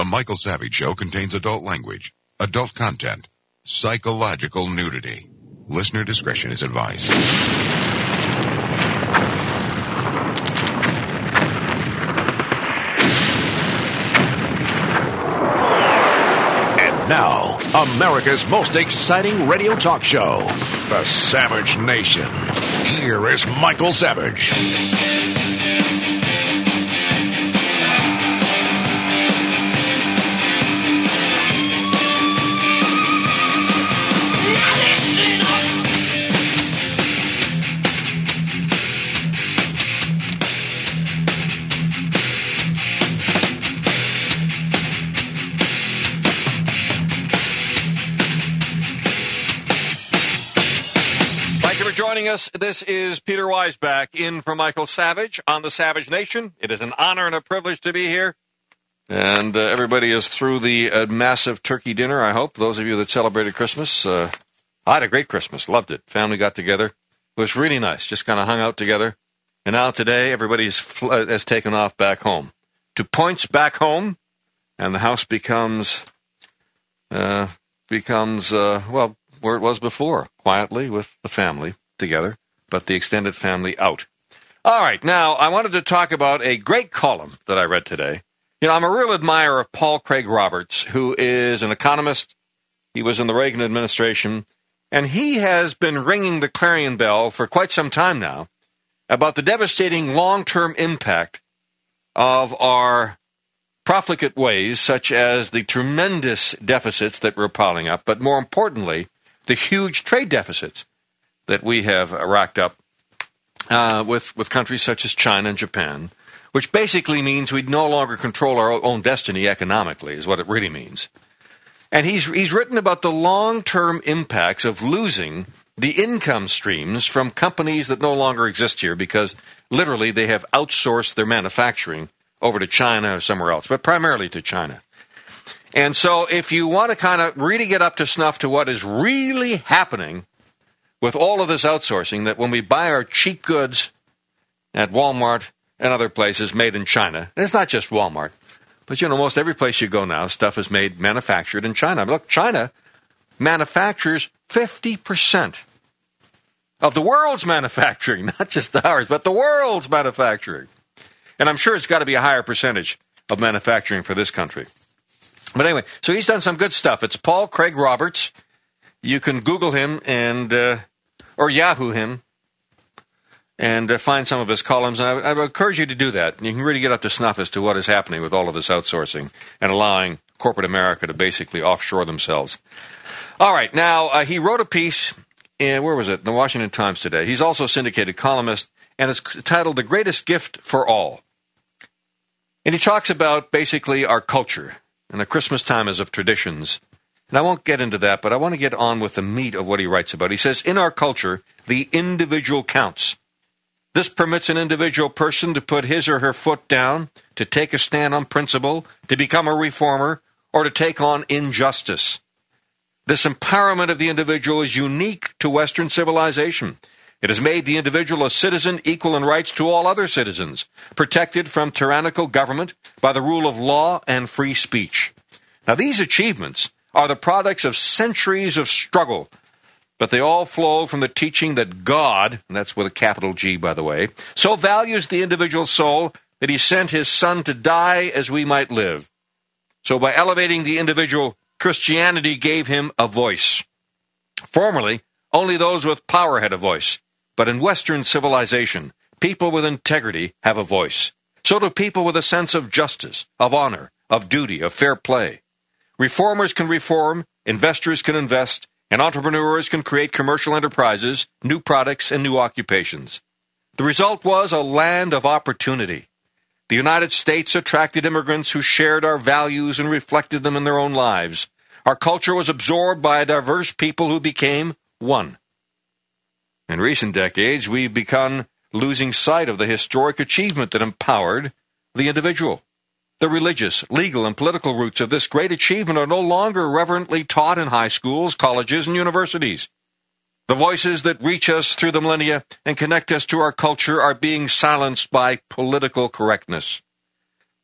Michael Savage Show contains adult language, adult content, psychological nudity. Listener discretion is advised. And now, America's most exciting radio talk show, The Savage Nation. Here is Michael Savage. Joining us, this is Peter Weisbach in for Michael Savage on the Savage Nation. It is an honor and a privilege to be here. And everybody is through the massive turkey dinner, I hope. Those of you that celebrated Christmas, I had a great Christmas. Loved it. Family got together. It was really nice. Just kind of hung out together. And now today, everybody has taken off back home. To points back home, and the house becomes well, where it was before, quietly with the family together, but the extended family out. All right, now I wanted to talk about a great column that I read today. You know, I'm a real admirer of Paul Craig Roberts, who is an economist. He was in the Reagan administration, and he has been ringing the clarion bell for quite some time now about the devastating long-term impact of our profligate ways, such as the tremendous deficits that we're piling up, but more importantly, the huge trade deficits that we have racked up with countries such as China and Japan, which basically means we no longer control our own destiny economically, is what it really means. And he's written about the long-term impacts of losing the income streams from companies that no longer exist here because literally they have outsourced their manufacturing over to China or somewhere else, but primarily to China. And so if you want to kind of really get up to snuff to what is really happening with all of this outsourcing, that when we buy our cheap goods at Walmart and other places made in China, and it's not just Walmart, but, you know, most every place you go now, stuff is manufactured in China. I mean, look, China manufactures 50% of the world's manufacturing, not just ours, but the world's manufacturing. And I'm sure it's got to be a higher percentage of manufacturing for this country. But anyway, so he's done some good stuff. It's Paul Craig Roberts. You can Google him and or Yahoo him and find some of his columns. And I would encourage you to do that. You can really get up to snuff as to what is happening with all of this outsourcing and allowing corporate America to basically offshore themselves. All right, now he wrote a piece in, where was it? In the Washington Times today. He's also a syndicated columnist, and it's titled The Greatest Gift for All. And he talks about basically our culture and the Christmas time as of traditions. And I won't get into that, but I want to get on with the meat of what he writes about. He says, in our culture, the individual counts. This permits an individual person to put his or her foot down, to take a stand on principle, to become a reformer, or to take on injustice. This empowerment of the individual is unique to Western civilization. It has made the individual a citizen equal in rights to all other citizens, protected from tyrannical government by the rule of law and free speech. Now, these achievements are the products of centuries of struggle, but they all flow from the teaching that God, and that's with a capital G, by the way, so values the individual soul that he sent his Son to die as we might live. So by elevating the individual, Christianity gave him a voice. Formerly, only those with power had a voice, but in Western civilization, people with integrity have a voice. So do people with a sense of justice, of honor, of duty, of fair play. Reformers can reform, investors can invest, and entrepreneurs can create commercial enterprises, new products, and new occupations. The result was a land of opportunity. The United States attracted immigrants who shared our values and reflected them in their own lives. Our culture was absorbed by a diverse people who became one. In recent decades, we've begun losing sight of the historic achievement that empowered the individual. The religious, legal, and political roots of this great achievement are no longer reverently taught in high schools, colleges, and universities. The voices that reach us through the millennia and connect us to our culture are being silenced by political correctness.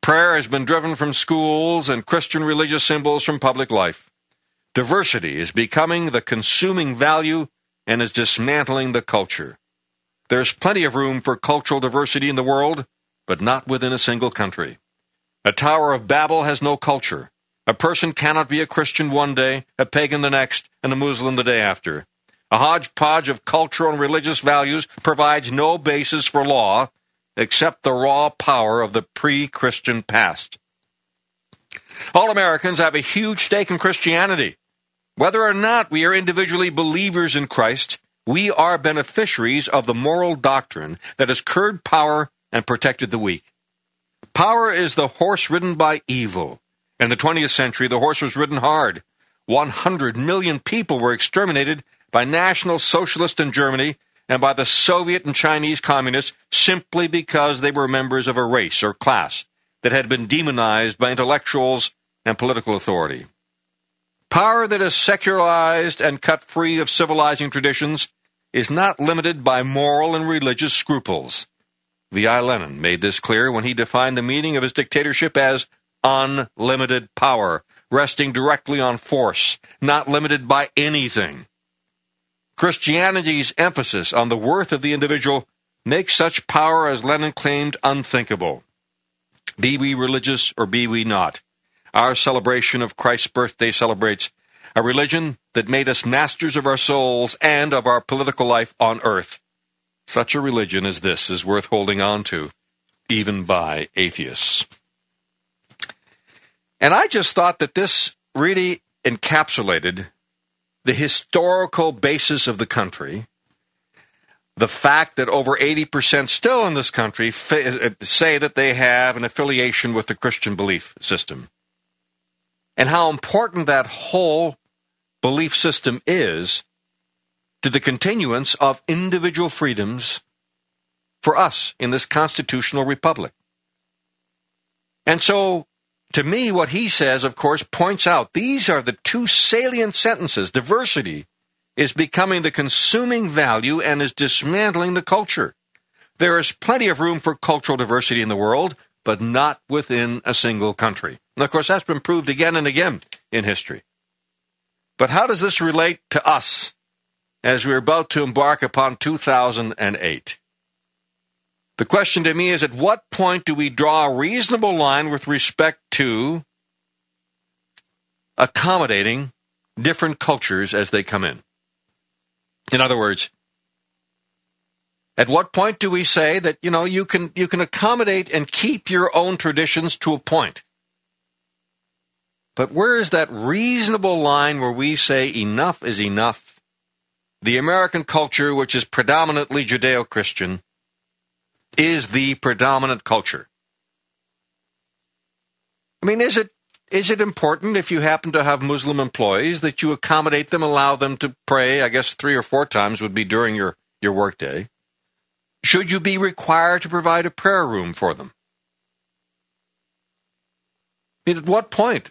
Prayer has been driven from schools and Christian religious symbols from public life. Diversity is becoming the consuming value and is dismantling the culture. There's plenty of room for cultural diversity in the world, but not within a single country. A Tower of Babel has no culture. A person cannot be a Christian one day, a pagan the next, and a Muslim the day after. A hodgepodge of cultural and religious values provides no basis for law except the raw power of the pre-Christian past. All Americans have a huge stake in Christianity. Whether or not we are individually believers in Christ, we are beneficiaries of the moral doctrine that has curbed power and protected the weak. Power is the horse ridden by evil. In the 20th century, the horse was ridden hard. 100 million people were exterminated by National Socialists in Germany and by the Soviet and Chinese communists simply because they were members of a race or class that had been demonized by intellectuals and political authority. Power that is secularized and cut free of civilizing traditions is not limited by moral and religious scruples. V.I. Lenin made this clear when he defined the meaning of his dictatorship as unlimited power, resting directly on force, not limited by anything. Christianity's emphasis on the worth of the individual makes such power as Lenin claimed unthinkable. Be we religious or be we not, our celebration of Christ's birthday celebrates a religion that made us masters of our souls and of our political life on earth. Such a religion as this is worth holding on to, even by atheists. And I just thought that this really encapsulated the historical basis of the country, the fact that over 80% still in this country say that they have an affiliation with the Christian belief system, and how important that whole belief system is to the continuance of individual freedoms for us in this constitutional republic. And so, to me, what he says, of course, points out these are the two salient sentences. Diversity is becoming the consuming value and is dismantling the culture. There is plenty of room for cultural diversity in the world, but not within a single country. And, of course, that's been proved again and again in history. But how does this relate to us as we're about to embark upon 2008? The question to me is, at what point do we draw a reasonable line with respect to accommodating different cultures as they come in? In other words, at what point do we say that, you can accommodate and keep your own traditions to a point? But where is that reasonable line where we say enough is enough? The American culture, which is predominantly Judeo-Christian, is the predominant culture. I mean, is it important if you happen to have Muslim employees that you accommodate them, allow them to pray, I guess 3 or 4 times would be during your workday? Should you be required to provide a prayer room for them? I mean, at what point?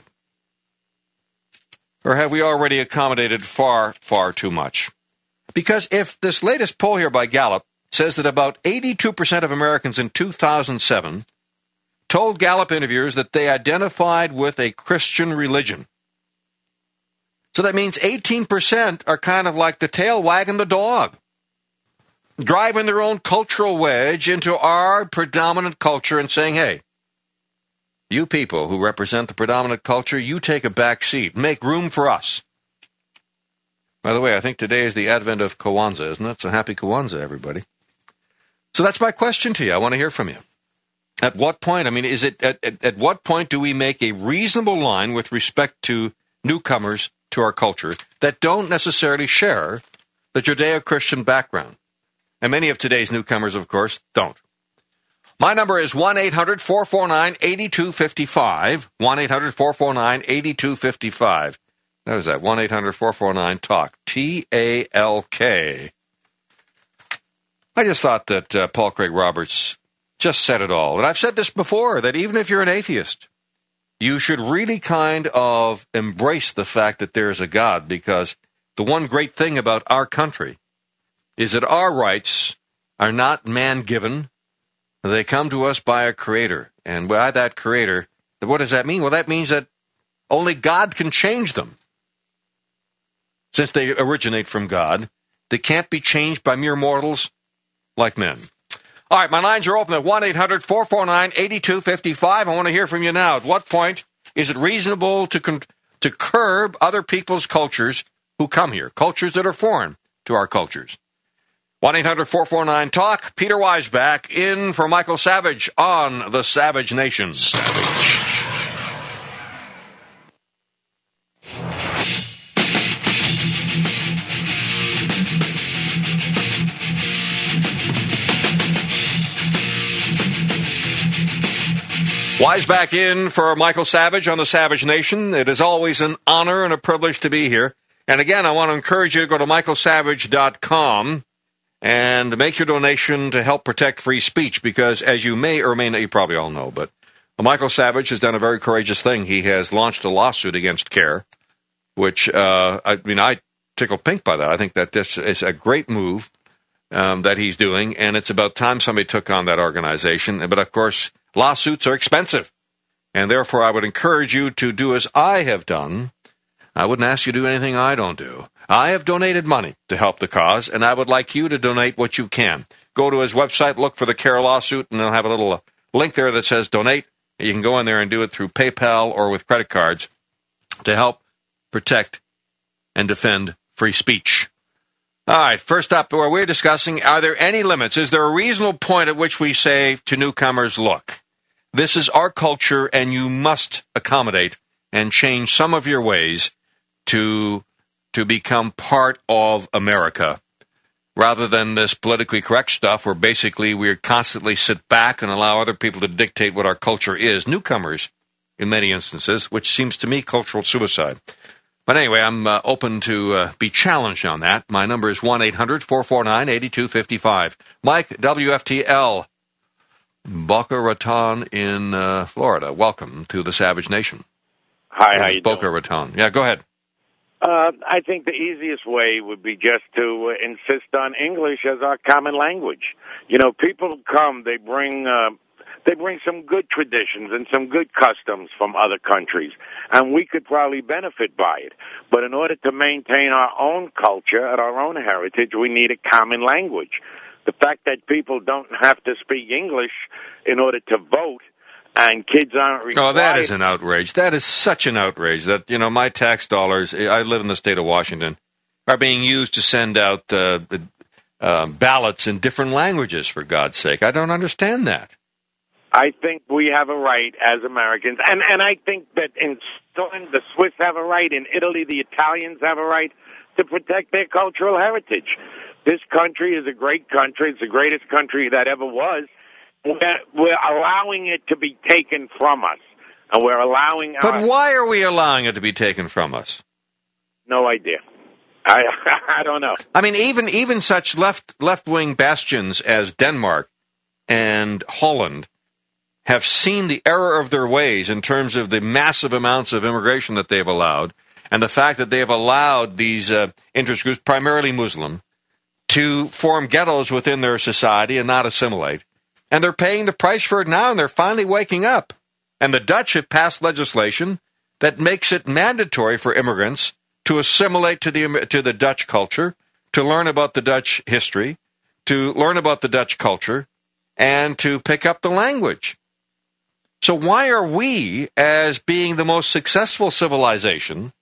Or have we already accommodated far, far too much? Because if this latest poll here by Gallup says that about 82% of Americans in 2007 told Gallup interviewers that they identified with a Christian religion. So that means 18% are kind of like the tail wagging the dog, driving their own cultural wedge into our predominant culture and saying, hey, you people who represent the predominant culture, you take a back seat. Make room for us. By the way, I think today is the advent of Kwanzaa, isn't it? So happy Kwanzaa, everybody. So that's my question to you. I want to hear from you. At what point, at what point do we make a reasonable line with respect to newcomers to our culture that don't necessarily share the Judeo-Christian background? And many of today's newcomers, of course, don't. My number is 1-800-449-8255, 1-800-449-8255. That was that, 1-800-449-TALK, T-A-L-K. I just thought that Paul Craig Roberts just said it all. And I've said this before, that even if you're an atheist, you should really kind of embrace the fact that there is a God, because the one great thing about our country is that our rights are not man-given. They come to us by a creator. And by that creator, what does that mean? Well, that means that only God can change them. Since they originate from God, they can't be changed by mere mortals like men. All right, my lines are open at 1-800-449-8255. I want to hear from you now. At what point is it reasonable to curb other people's cultures who come here, cultures that are foreign to our cultures? 1-800-449-TALK. Peter Weisbach in for Michael Savage on the Savage Nation. Savage. Weisbach in for Michael Savage on the Savage Nation. It is always an honor and a privilege to be here. And again, I want to encourage you to go to michaelsavage.com and make your donation to help protect free speech, because as you may or may not, you probably all know, but Michael Savage has done a very courageous thing. He has launched a lawsuit against CARE, which, I tickle pink by that. I think that this is a great move that he's doing, and it's about time somebody took on that organization. But, of course, lawsuits are expensive, and therefore I would encourage you to do as I have done. I wouldn't ask you to do anything I don't do. I have donated money to help the cause, and I would like you to donate what you can. Go to his website, look for the CARE lawsuit, and they'll have a little link there that says donate. You can go in there and do it through PayPal or with credit cards to help protect and defend free speech. All right, first up, we're discussing, are there any limits? Is there a reasonable point at which we say to newcomers, look, this is our culture, and you must accommodate and change some of your ways to become part of America, rather than this politically correct stuff where basically we constantly sit back and allow other people to dictate what our culture is. Newcomers, in many instances, which seems to me cultural suicide. But anyway, I'm open to be challenged on that. My number is 1-800-449-8255. Mike, WFTL, Boca Raton in Florida. Welcome to the Savage Nation. Hi, how you doing? Boca Raton. Yeah, go ahead. I think the easiest way would be just to insist on English as our common language. You know, people come, they bring some good traditions and some good customs from other countries, and we could probably benefit by it. But in order to maintain our own culture and our own heritage, we need a common language. The fact that people don't have to speak English in order to vote, and kids aren't required. Oh, that is an outrage. That is such an outrage that, my tax dollars, I live in the state of Washington, are being used to send out ballots in different languages, for God's sake. I don't understand that. I think we have a right as Americans, and I think that in Switzerland, the Swiss have a right, in Italy, the Italians have a right to protect their cultural heritage. This country is a great country. It's the greatest country that ever was. We're allowing it to be taken from us, and we're allowing. But why are we allowing it to be taken from us? No idea. I don't know. I mean, even such left-wing bastions as Denmark and Holland have seen the error of their ways in terms of the massive amounts of immigration that they've allowed, and the fact that they have allowed these interest groups, primarily Muslim, to form ghettos within their society and not assimilate. And they're paying the price for it now, and they're finally waking up. And the Dutch have passed legislation that makes it mandatory for immigrants to assimilate to the Dutch culture, to learn about the Dutch history, to learn about the Dutch culture, and to pick up the language. So why are we, as being the most successful civilization,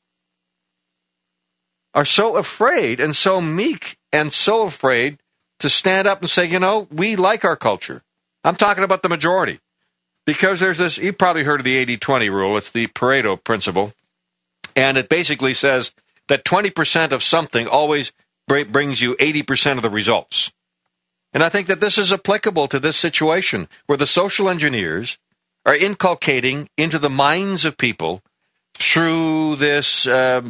are so afraid and so meek and so afraid to stand up and say, we like our culture? I'm talking about the majority. Because there's this, you probably heard of the 80-20 rule. It's the Pareto principle. And it basically says that 20% of something always brings you 80% of the results. And I think that this is applicable to this situation where the social engineers are inculcating into the minds of people through this, I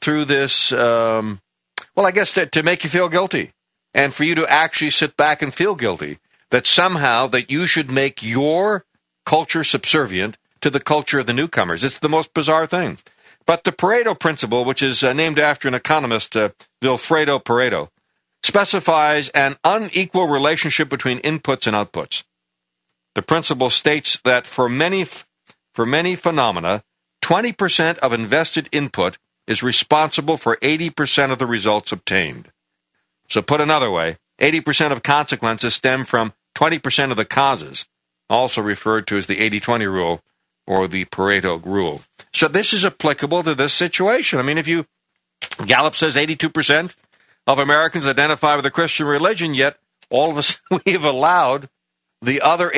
guess to make you feel guilty. And for you to actually sit back and feel guilty. That somehow that you should make your culture subservient to the culture of the newcomers. It's the most bizarre thing. But the Pareto principle, which is named after an economist, Vilfredo Pareto, specifies an unequal relationship between inputs and outputs. The principle states that for many phenomena, 20% of invested input is responsible for 80% of the results obtained. So put another way, 80% of consequences stem from 20% of the causes, also referred to as the 80-20 rule or the Pareto rule. So this is applicable to this situation. I mean, Gallup says 82% of Americans identify with the Christian religion, yet all of us, we've allowed the other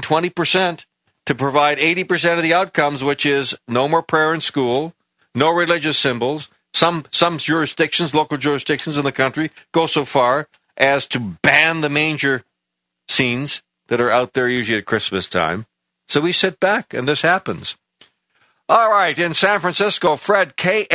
20% to provide 80% of the outcomes, which is no more prayer in school, no religious symbols. Some jurisdictions, local jurisdictions in the country, go so far as to ban the manger scenes that are out there usually at Christmas time. So we sit back, and this happens. All right, in San Francisco, Fred,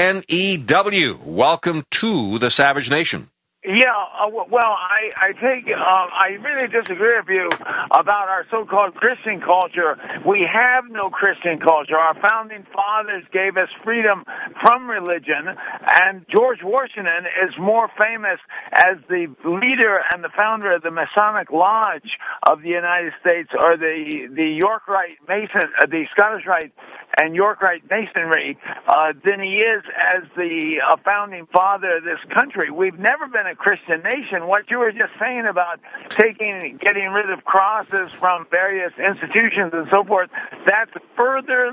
KNEW, welcome to the Savage Nation. Yeah, well, I think I really disagree with you about our so-called Christian culture. We have no Christian culture. Our founding fathers gave us freedom from religion, and George Washington is more famous as the leader and the founder of the Masonic Lodge of the United States, or the York Rite Mason, the Scottish Rite and York Rite Masonry, than he is as the founding father of this country. We've never been a Christian nation. What you were just saying about getting rid of crosses from various institutions and so forth, that's further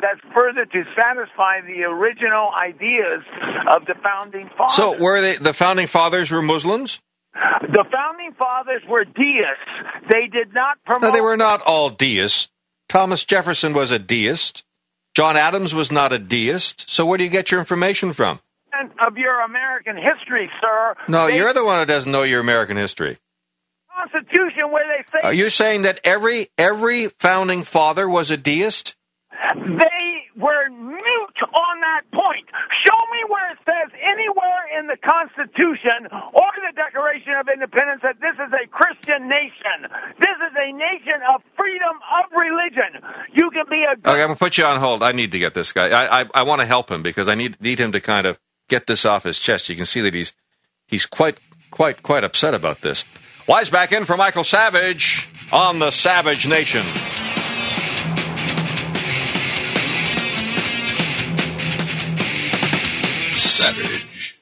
to satisfy the original ideas of the founding fathers. So were the founding fathers were Muslims? The founding fathers were deists. They did not promote... No, they were not all deists. Thomas Jefferson was a deist. John Adams was not a deist. So where do you get your information from? Of your American history, sir. No, you're the one who doesn't know your American history. Constitution, where they say... Are you saying that every founding father was a deist? They were mute on that point. Show me where it says anywhere in the Constitution or the Declaration of Independence that this is a Christian nation. This is a nation of freedom of religion. You can be a... Okay, I'm going to put you on hold. I need to get this guy. I want to help him because I need him to kind of get this off his chest. You can see that he's quite upset about this. Wise back in for Michael Savage on the Savage Nation. Savage.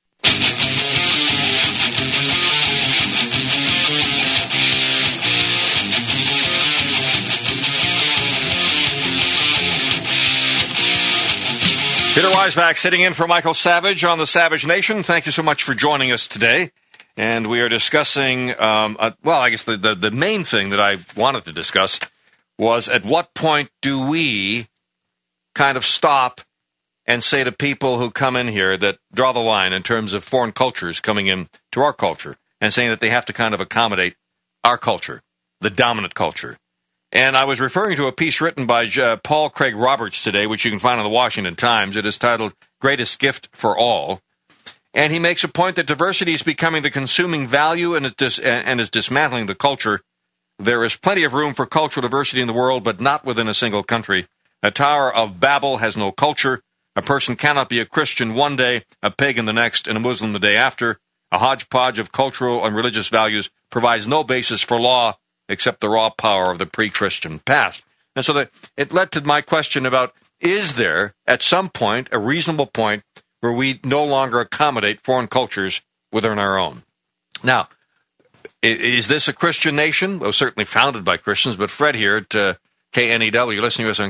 Peter Weisbach sitting in for Michael Savage on the Savage Nation. Thank you so much for joining us today. And we are discussing, I guess the main thing that I wanted to discuss was at what point do we kind of stop and say to people who come in here that draw the line in terms of foreign cultures coming in to our culture and saying that they have to kind of accommodate our culture, the dominant culture. And I was referring to a piece written by Paul Craig Roberts today, which you can find on the Washington Times. It is titled Greatest Gift for All. And he makes a point that diversity is becoming the consuming value and is dismantling the culture. There is plenty of room for cultural diversity in the world, but not within a single country. A Tower of Babel has no culture. A person cannot be a Christian one day, a pagan the next, and a Muslim the day after. A hodgepodge of cultural and religious values provides no basis for law except the raw power of the pre-Christian past. And so it led to my question about, is there, at some point, a reasonable point where we no longer accommodate foreign cultures within our own? Now, is this a Christian nation? Well, certainly founded by Christians, but Fred here at KNEW, listening to us on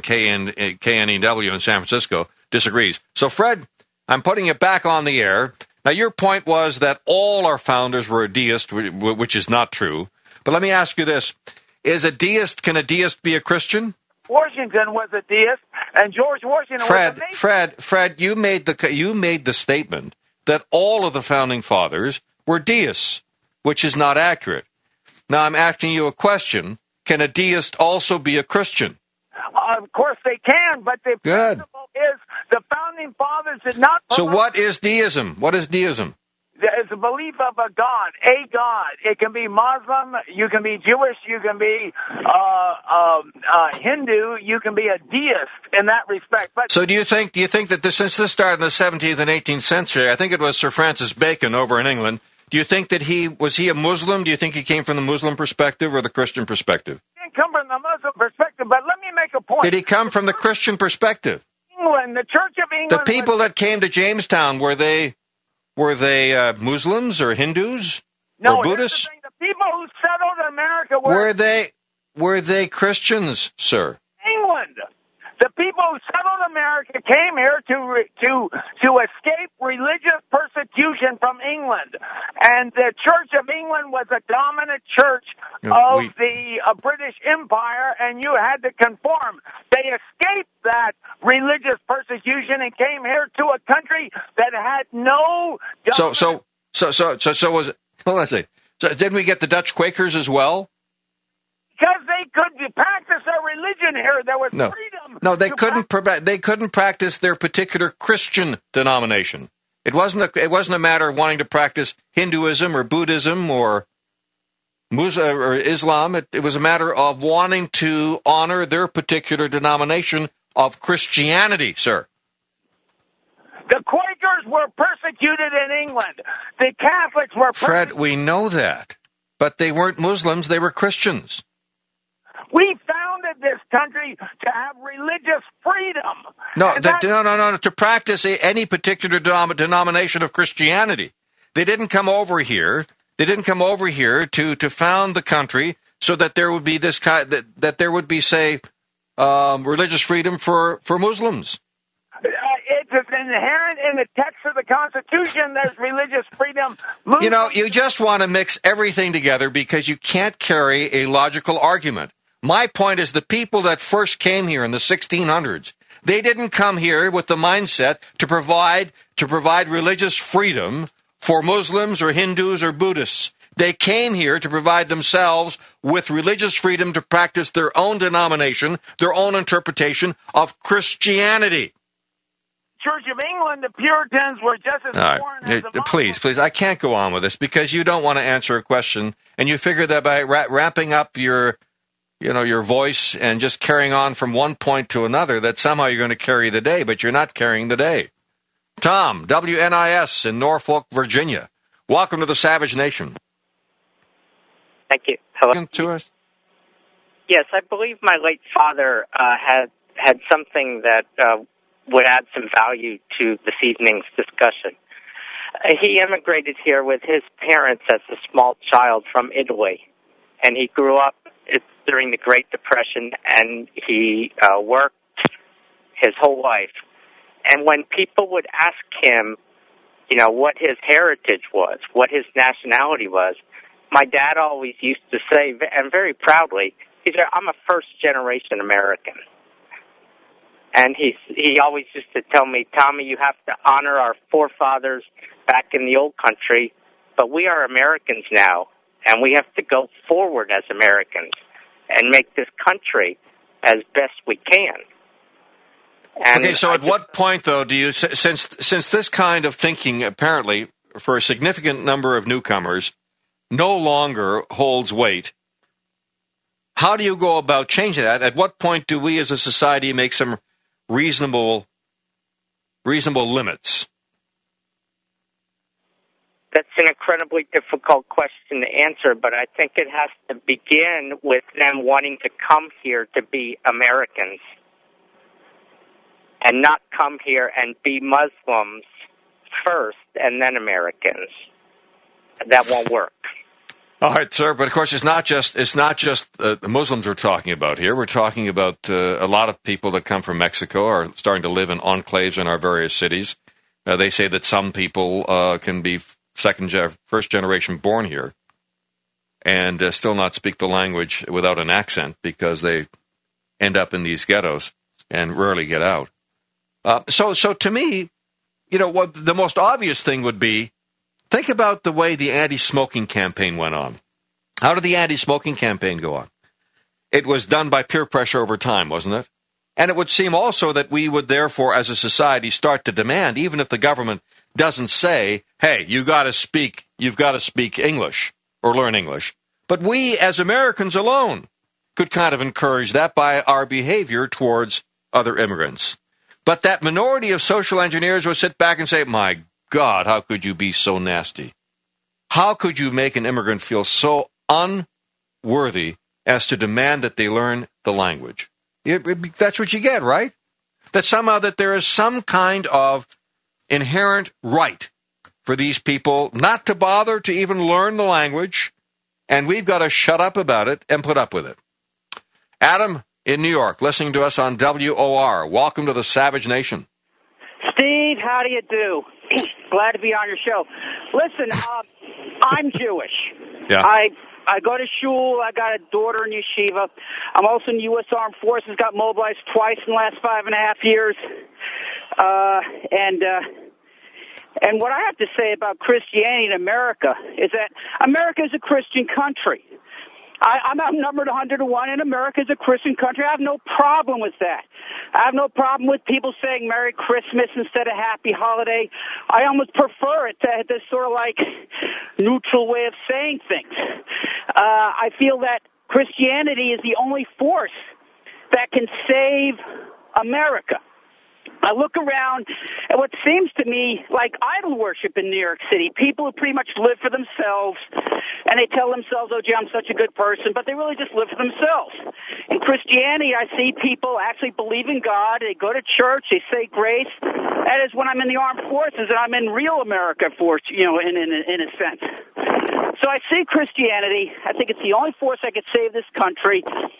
KNEW in San Francisco, disagrees. So, Fred, I'm putting it back on the air. Now, your point was that all our founders were a deist, which is not true. But let me ask you this. Can a deist be a Christian? Washington was a deist, and George Washington was a Mason. Fred, you made the statement that all of the founding fathers were deists, which is not accurate. Now, I'm asking you a question. Can a deist also be a Christian? Of course they can, but the principle is the founding fathers did not... So what is deism? What is deism? It's a belief of a God. It can be Muslim, you can be Jewish, you can be Hindu, you can be a deist in that respect. But so do you think that since this started in the 17th and 18th century, I think it was Sir Francis Bacon over in England, do you think that was he a Muslim? Do you think he came from the Muslim perspective or the Christian perspective? He didn't come from the Muslim perspective. But let me make a point. Did he come from the Christian perspective? England, the Church of England. The people that came to Jamestown, were they Muslims or Hindus or Buddhists? The people who settled in America were they Christians, sir? England. The people who settled America came here to escape religious persecution from England, and the Church of England was a dominant church of the British Empire, and you had to conform. They escaped that religious persecution and came here to a country that had no. So was it? Hold on a second. So didn't we get the Dutch Quakers as well? Because they could practice their religion here, there was freedom. No, they couldn't. They couldn't practice their particular Christian denomination. It wasn't a matter of wanting to practice Hinduism or Buddhism or Islam. It was a matter of wanting to honor their particular denomination of Christianity, sir. The Quakers were persecuted in England. The Catholics were persecuted. Fred, we know that. But they weren't Muslims, they were Christians. We founded this country to have religious freedom. No, to practice any particular denomination of Christianity. They didn't come over here. They didn't come over here to found the country so that there would be this kind that there would be, say, religious freedom for Muslims. It's inherent in the text of the Constitution. There's religious freedom. You just want to mix everything together because you can't carry a logical argument. My point is the people that first came here in the 1600s, they didn't come here with the mindset to provide religious freedom for Muslims or Hindus or Buddhists. They came here to provide themselves with religious freedom to practice their own denomination, their own interpretation of Christianity. Church of England, the Puritans were just as foreign as the Muslims. Please, I can't go on with this because you don't want to answer a question, and you figure that by ramping up your voice and just carrying on from one point to another, that somehow you're going to carry the day, but you're not carrying the day. Tom, WNIS in Norfolk, Virginia. Welcome to the Savage Nation. Thank you. Hello. To us? Yes, I believe my late father had something that would add some value to this evening's discussion. He immigrated here with his parents as a small child from Italy, and he grew up during the Great Depression, and he worked his whole life. And when people would ask him, what his heritage was, what his nationality was, my dad always used to say, and very proudly, he said, "I'm a first-generation American." And he always used to tell me, "Tommy, you have to honor our forefathers back in the old country, but we are Americans now, and we have to go forward as Americans and make this country as best we can." And okay, so at what point, though, do you, since this kind of thinking apparently for a significant number of newcomers no longer holds weight, how do you go about changing that? At what point do we as a society make some reasonable limits? That's an incredibly difficult question to answer, but I think it has to begin with them wanting to come here to be Americans and not come here and be Muslims first and then Americans. That won't work. All right, sir, but of course it's not just the Muslims we're talking about here. We're talking about a lot of people that come from Mexico are starting to live in enclaves in our various cities. They say that some people can be first generation born here and still not speak the language without an accent because they end up in these ghettos and rarely get out. So to me, what the most obvious thing would be, think about the way the anti-smoking campaign went on. How did the anti-smoking campaign go on? It was done by peer pressure over time, wasn't it? And it would seem also that we would therefore, as a society, start to demand, even if the government doesn't say, "Hey, you've got to speak English or learn English." But we, as Americans alone, could kind of encourage that by our behavior towards other immigrants. But that minority of social engineers would sit back and say, "My God, how could you be so nasty? How could you make an immigrant feel so unworthy as to demand that they learn the language. That's what you get, right? That somehow that there is some kind of inherent right for these people not to bother to even learn the language, and we've got to shut up about it and put up with it. Adam in New York, listening to us on WOR. Welcome to the Savage Nation. Steve, how do you do? Glad to be on your show. Listen, I'm Jewish. Yeah. I go to shul. I got a daughter in yeshiva. I'm also in the U.S. Armed Forces. Got mobilized twice in the last 5.5 years. And what I have to say about Christianity in America is that America is a Christian country. I'm outnumbered 100 to 1, and America is a Christian country. I have no problem with that. I have no problem with people saying Merry Christmas instead of Happy Holiday. I almost prefer it to this sort of like neutral way of saying things. I feel that Christianity is the only force that can save America. I look around at what seems to me like idol worship in New York City. People who pretty much live for themselves, and they tell themselves, oh, gee, I'm such a good person, but they really just live for themselves. In Christianity, I see people actually believe in God. They go to church. They say grace. That is when I'm in the armed forces, and I'm in real America force, in a sense. So I see Christianity. I think it's the only force that could save this country.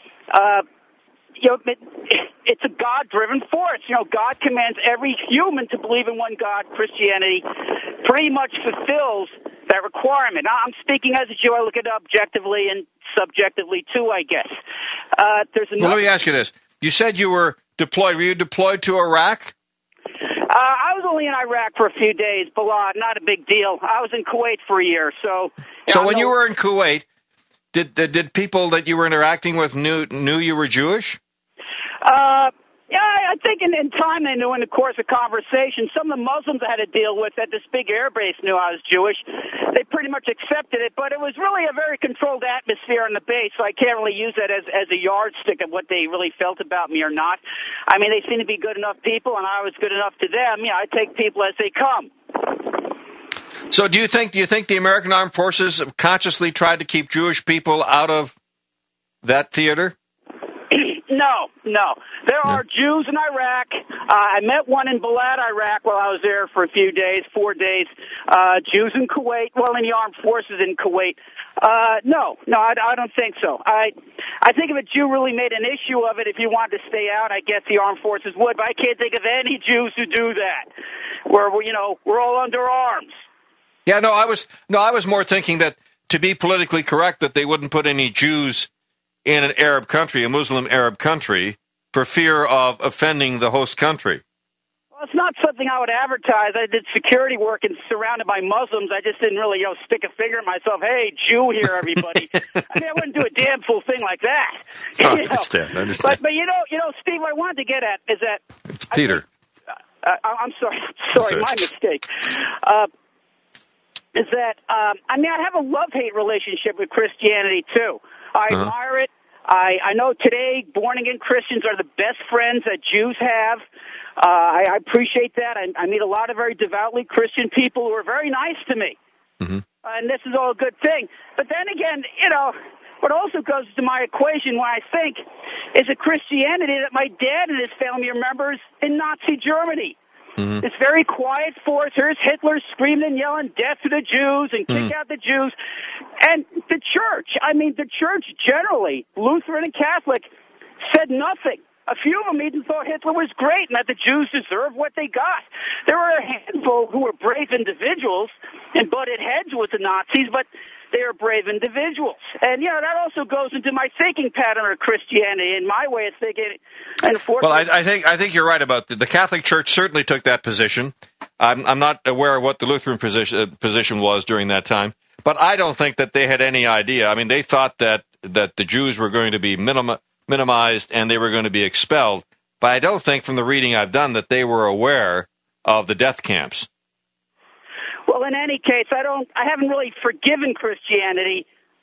It's a God-driven force. God commands every human to believe in one God. Christianity pretty much fulfills that requirement. Now, I'm speaking as a Jew. I look at it objectively and subjectively, too, I guess. Let me ask you this. You said you were deployed. Were you deployed to Iraq? I was only in Iraq for a few days, but not a big deal. I was in Kuwait for a year. So when you were in Kuwait, did people that you were interacting with knew you were Jewish? Yeah, I think in time they knew in the course of conversation. Some of the Muslims I had to deal with at this big air base knew I was Jewish. They pretty much accepted it, but it was really a very controlled atmosphere on the base, so I can't really use that as a yardstick of what they really felt about me or not. I mean, they seem to be good enough people, and I was good enough to them. I take people as they come. So do you think the American Armed Forces consciously tried to keep Jewish people out of that theater? No. There are Jews in Iraq. I met one in Balad, Iraq, while I was there for a few days, 4 days. Jews in Kuwait, in the armed forces in Kuwait. No, I don't think so. I think if a Jew really made an issue of it, if he wanted to stay out, I guess the armed forces would. But I can't think of any Jews who do that. Where we're all under arms. Yeah, I was more thinking that to be politically correct, that they wouldn't put any Jews in an Arab country, a Muslim Arab country, for fear of offending the host country. Well, it's not something I would advertise. I did security work and surrounded by Muslims. I just didn't really, stick a finger in myself. Hey, Jew here, everybody. I wouldn't do a damn fool thing like that. I understand. But Steve, what I wanted to get at is that it's Peter. I'm sorry, my mistake. Is that I have a love-hate relationship with Christianity too. I admire it. I know today born-again Christians are the best friends that Jews have. I appreciate that. I meet a lot of very devoutly Christian people who are very nice to me. Mm-hmm. And this is all a good thing. But then again, what also goes to my equation when I think is a Christianity that my dad and his family members in Nazi Germany. Mm-hmm. It's very quiet force. Here's Hitler screaming and yelling death to the Jews and kick out the Jews. And the church generally, Lutheran and Catholic, said nothing. A few of them even thought Hitler was great and that the Jews deserved what they got. There were a handful who were brave individuals and butted heads with the Nazis, but they are brave individuals. And, that also goes into my thinking pattern of Christianity and my way of thinking. Well, I think you're right about the Catholic Church certainly took that position. I'm not aware of what the Lutheran position was during that time, but I don't think that they had any idea. I mean, they thought that the Jews were going to be minimized and they were going to be expelled, but I don't think from the reading I've done that they were aware of the death camps. Well, in any case, I haven't really forgiven Christianity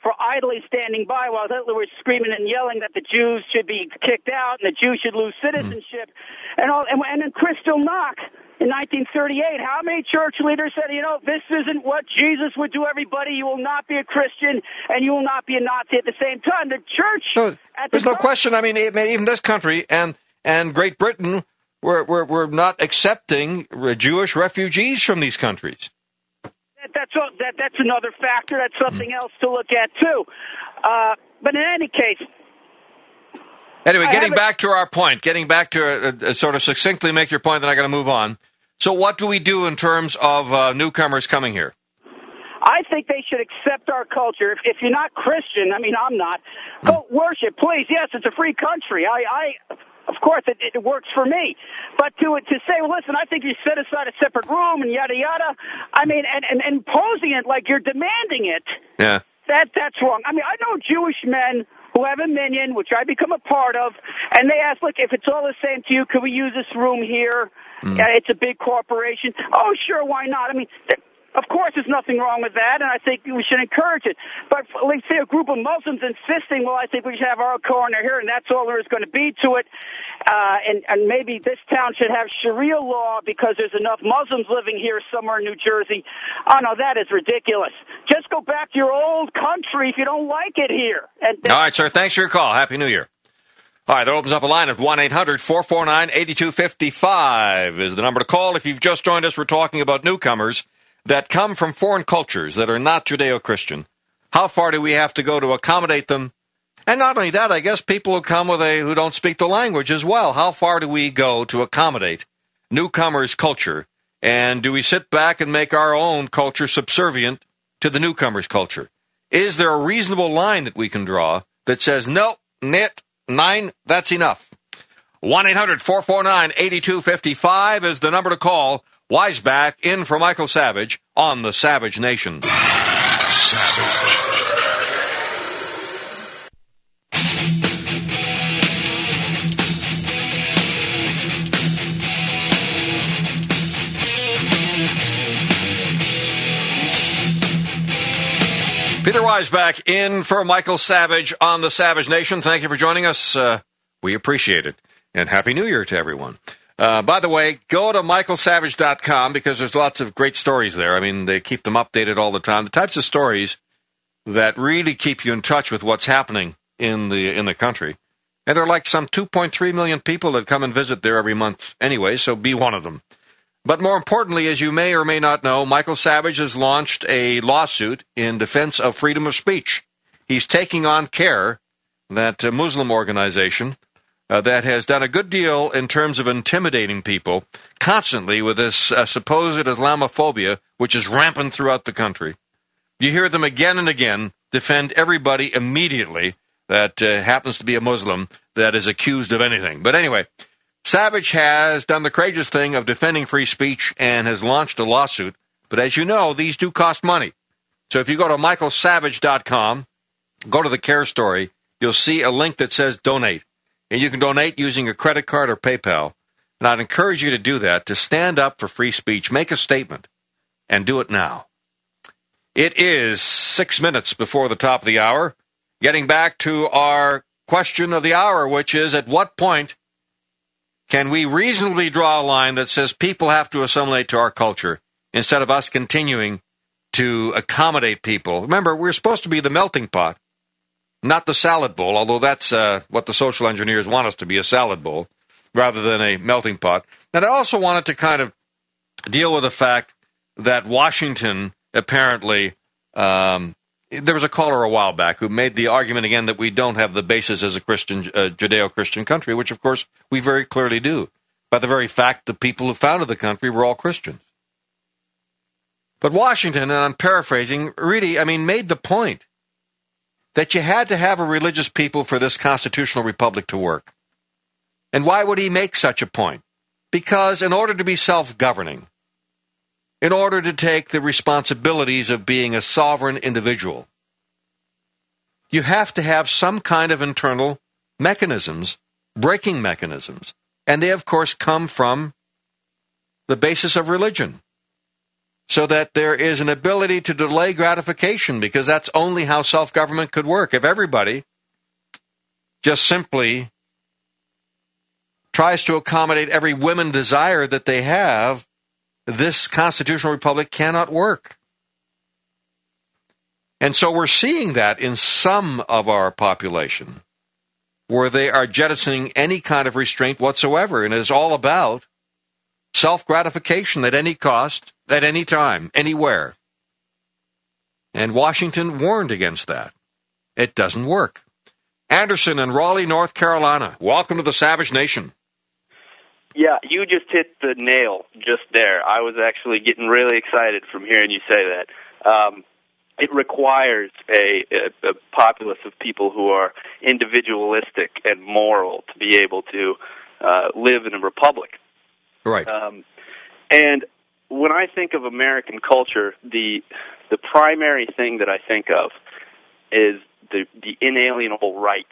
for idly standing by while Hitler was screaming and yelling that the Jews should be kicked out and the Jews should lose citizenship. And then Kristallnacht in 1938, how many church leaders said, this isn't what Jesus would do, everybody. You will not be a Christian and you will not be a Nazi at the same time. The church... There's no question. I mean, even this country and Great Britain we're not accepting Jewish refugees from these countries. That's another factor. That's something else to look at, too. But in any case... Anyway, getting back to our point, getting back to sort of succinctly make your point, then I got to move on. So what do we do in terms of newcomers coming here? I think they should accept our culture. If you're not Christian, I mean, I'm not, go worship, please. Yes, it's a free country. Of course, it works for me. But to say, well, listen, I think you set aside a separate room and yada, yada, I mean, and imposing it like you're demanding it, that's wrong. I mean, I know Jewish men who have a minyan, which I become a part of, and they ask, look, if it's all the same to you, could we use this room here? It's a big corporation. Oh, sure, why not? I mean, of course there's nothing wrong with that, and I think we should encourage it. But let's say a group of Muslims insisting, well, I think we should have our corner here, and that's all there is going to be to it, and maybe this town should have Sharia law because there's enough Muslims living here somewhere in New Jersey. Oh, no, that is ridiculous. Just go back to your old country if you don't like it here. All right, sir. Thanks for your call. Happy New Year. All right, that opens up a line at 1-800-449-8255 is the number to call. If you've just joined us, we're talking about newcomers that come from foreign cultures that are not Judeo-Christian. How far do we have to go to accommodate them? And not only that, I guess people who come who don't speak the language as well. How far do we go to accommodate newcomers' culture? And do we sit back and make our own culture subservient to the newcomers' culture? Is there a reasonable line that we can draw that says, no, nine, that's enough? 1-800-449-8255 is the number to call. Wise back in for Michael Savage on the Savage Nation. Savage. Peter Wise back in for Michael Savage on the Savage Nation. Thank you for joining us. We appreciate it. And Happy New Year to everyone. By the way, go to michaelsavage.com because there's lots of great stories there. I mean, they keep them updated all the time. The types of stories that really keep you in touch with what's happening in the country. And there are like some 2.3 million people that come and visit there every month anyway, so be one of them. But more importantly, as you may or may not know, Michael Savage has launched a lawsuit in defense of freedom of speech. He's taking on CARE, that Muslim organization, that has done a good deal in terms of intimidating people constantly with this supposed Islamophobia, which is rampant throughout the country. You hear them again and again defend everybody immediately that happens to be a Muslim that is accused of anything. But anyway, Savage has done the courageous thing of defending free speech and has launched a lawsuit. But as you know, these do cost money. So if you go to michaelsavage.com, go to the CARE story, you'll see a link that says donate. And you can donate using a credit card or PayPal. And I'd encourage you to do that, to stand up for free speech. Make a statement, and do it now. It is 6 minutes before the top of the hour. Getting back to our question of the hour, which is, at what point can we reasonably draw a line that says people have to assimilate to our culture instead of us continuing to accommodate people? Remember, we're supposed to be the melting pot, not the salad bowl, although that's what the social engineers want us to be, a salad bowl, rather than a melting pot. And I also wanted to kind of deal with the fact that Washington apparently, there was a caller a while back who made the argument again that we don't have the basis as a Christian, Judeo-Christian country, which of course we very clearly do, by the very fact the people who founded the country were all Christians. But Washington, and I'm paraphrasing, really, made the point that you had to have a religious people for this constitutional republic to work. And why would he make such a point? Because in order to be self-governing, in order to take the responsibilities of being a sovereign individual, you have to have some kind of internal mechanisms, braking mechanisms. And they, of course, come from the basis of religion. so that there is an ability to delay gratification, because that's only how self-government could work. If everybody just simply tries to accommodate every woman desire that they have, this constitutional republic cannot work. And so we're seeing that in some of our population, where they are jettisoning any kind of restraint whatsoever, and it is all about self-gratification at any cost, at any time, anywhere. And Washington warned against that. It doesn't work. Anderson in Raleigh, North Carolina. Welcome to the Savage Nation. Yeah, you just hit the nail just there. I was actually getting really excited from hearing you say that. It requires a populace of people who are individualistic and moral to be able to live in a republic. Right. And when I think of American culture, the primary thing that I think of is the inalienable right.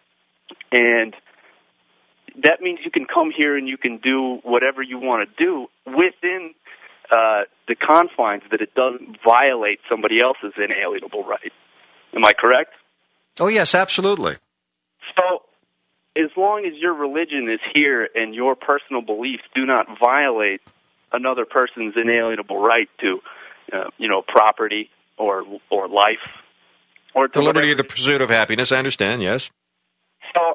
And that means you can come here and you can do whatever you want to do within the confines that it doesn't violate somebody else's inalienable right. Am I correct? Oh, yes, absolutely. So as long as your religion is here and your personal beliefs do not violate another person's inalienable right to, property or life, or to the liberty whatever, of the pursuit of happiness, I understand, yes. So,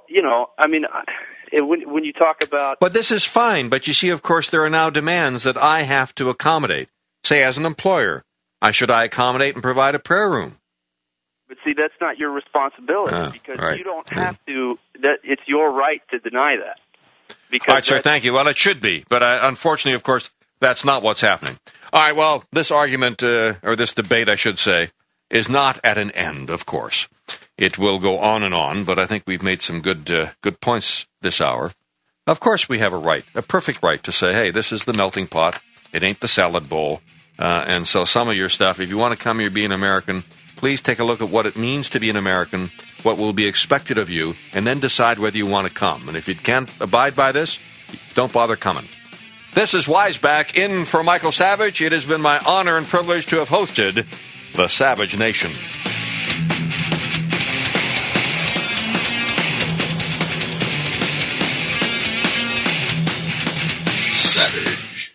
when you talk about... But this is fine, but you see, of course, there are now demands that I have to accommodate. Say, as an employer, should I accommodate and provide a prayer room? But see, that's not your responsibility, because right. You don't have to... It's your right to deny that. Because all right, sir, thank you. Well, it should be, but unfortunately, of course, that's not what's happening. All right, well, this argument, or this debate, I should say, is not at an end, of course. It will go on and on, but I think we've made some good points this hour. Of course we have a perfect right to say, hey, this is the melting pot. It ain't the salad bowl. And so some of your stuff, if you want to come here be an American, please take a look at what it means to be an American, what will be expected of you, and then decide whether you want to come. And if you can't abide by this, don't bother coming. This is Wiseback in for Michael Savage. It has been my honor and privilege to have hosted the Savage Nation. Savage.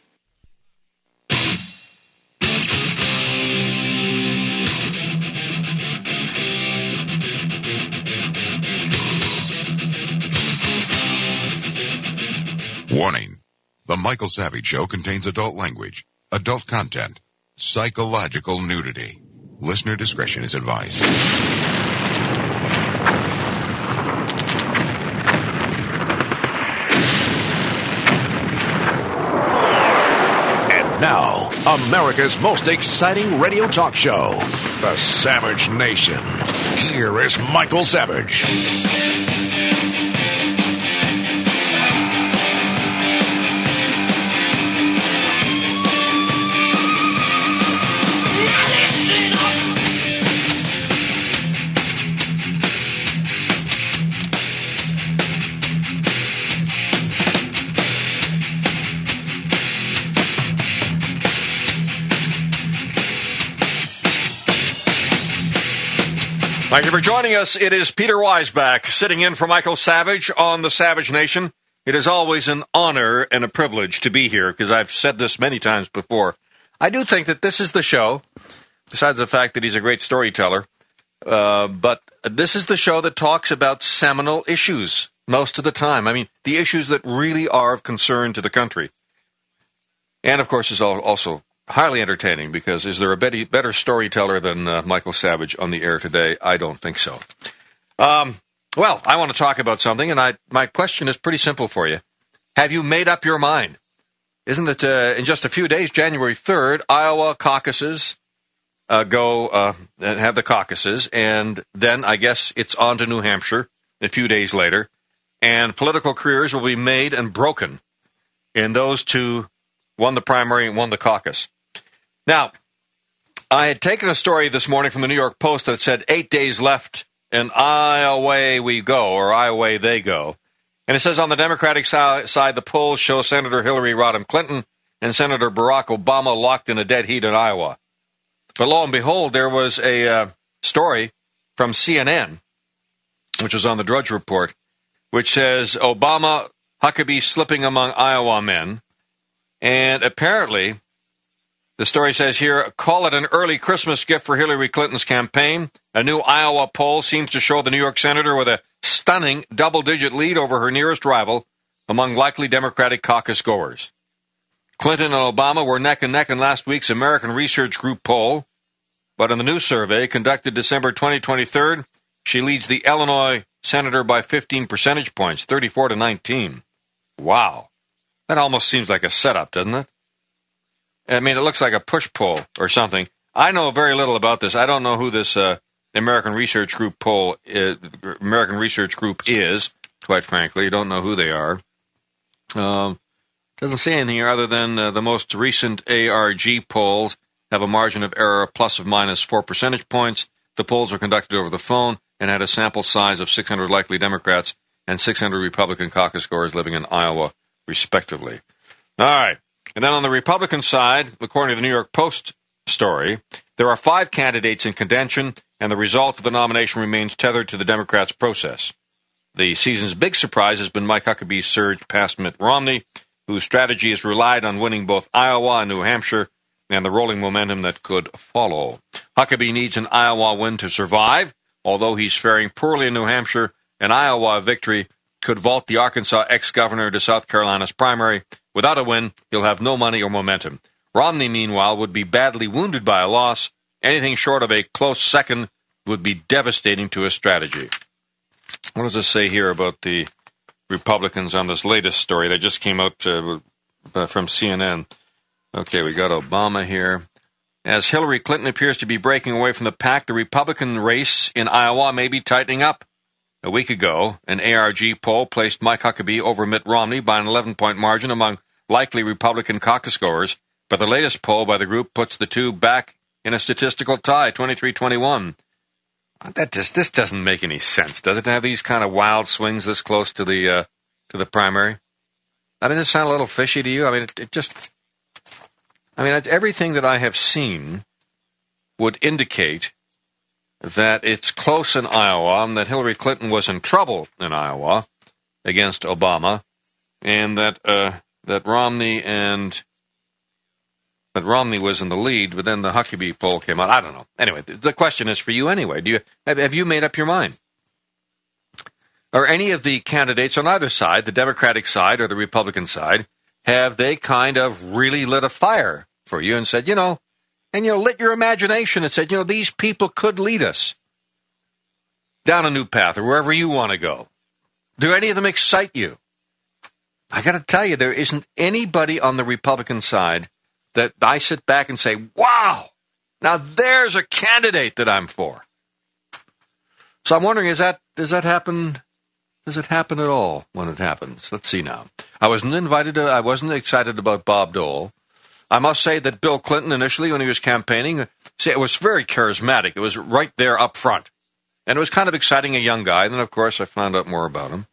Warning. The Michael Savage Show contains adult language, adult content, psychological nudity. Listener discretion is advised. And now, America's most exciting radio talk show, The Savage Nation. Here is Michael Savage. Thank you for joining us. It is Peter Wiseback sitting in for Michael Savage on the Savage Nation. It is always an honor and a privilege to be here, because I've said this many times before. I do think that this is the show, besides the fact that he's a great storyteller, but this is the show that talks about seminal issues most of the time. I mean, the issues that really are of concern to the country. And, of course, is also highly entertaining, because is there a better storyteller than Michael Savage on the air today? I don't think so. Well, I want to talk about something, and my question is pretty simple for you. Have you made up your mind? Isn't it in just a few days, January 3rd, Iowa caucuses have the caucuses, and then I guess it's on to New Hampshire a few days later, and political careers will be made and broken in those two, one the primary and one the caucus. Now, I had taken a story this morning from the New York Post that said 8 days left and away we go, or away they go. And it says on the Democratic side, the polls show Senator Hillary Rodham Clinton and Senator Barack Obama locked in a dead heat in Iowa. But lo and behold, there was a story from CNN, which was on the Drudge Report, which says Obama Huckabee slipping among Iowa men. And apparently, the story says here, call it an early Christmas gift for Hillary Clinton's campaign. A new Iowa poll seems to show the New York senator with a stunning double-digit lead over her nearest rival among likely Democratic caucus goers. Clinton and Obama were neck and neck in last week's American Research Group poll, but in the new survey conducted December 2023, she leads the Illinois senator by 15 percentage points, 34-19. Wow. That almost seems like a setup, doesn't it? I mean, it looks like a push-pull or something. I know very little about this. I don't know who this American Research Group is, quite frankly. I don't know who they are. Doesn't say anything here other than the most recent ARG polls have a margin of error plus or minus 4 percentage points. The polls were conducted over the phone and had a sample size of 600 likely Democrats and 600 Republican caucus goers living in Iowa, respectively. All right. And then on the Republican side, according to the New York Post story, there are 5 candidates in contention, and the result of the nomination remains tethered to the Democrats' process. The season's big surprise has been Mike Huckabee's surge past Mitt Romney, whose strategy has relied on winning both Iowa and New Hampshire and the rolling momentum that could follow. Huckabee needs an Iowa win to survive. Although he's faring poorly in New Hampshire, an Iowa victory could vault the Arkansas ex-governor to South Carolina's primary. Without a win, he'll have no money or momentum. Romney, meanwhile, would be badly wounded by a loss. Anything short of a close second would be devastating to his strategy. What does this say here about the Republicans on this latest story that just came out from CNN? Okay, we got Obama here. As Hillary Clinton appears to be breaking away from the pack, the Republican race in Iowa may be tightening up. A week ago, an ARG poll placed Mike Huckabee over Mitt Romney by an 11-point margin among likely Republican caucus goers, but the latest poll by the group puts the two back in a statistical tie, 23-21. This doesn't make any sense, does it, to have these kind of wild swings this close to the primary? I mean, does it sound a little fishy to you? I mean, everything that I have seen would indicate that it's close in Iowa, and that Hillary Clinton was in trouble in Iowa against Obama, and that Romney was in the lead, but then the Huckabee poll came out. I don't know. Anyway, the question is for you anyway. Have you made up your mind? Are any of the candidates on either side, the Democratic side or the Republican side, have they kind of really lit a fire for you and said, lit your imagination and said, these people could lead us down a new path or wherever you want to go? Do any of them excite you? I got to tell you, there isn't anybody on the Republican side that I sit back and say, wow, now there's a candidate that I'm for. So I'm wondering, does that happen? Does it happen at all when it happens? Let's see now. I wasn't excited about Bob Dole. I must say that Bill Clinton initially, when he was campaigning, it was very charismatic. It was right there up front. And it was kind of exciting, a young guy. And then, of course, I found out more about him.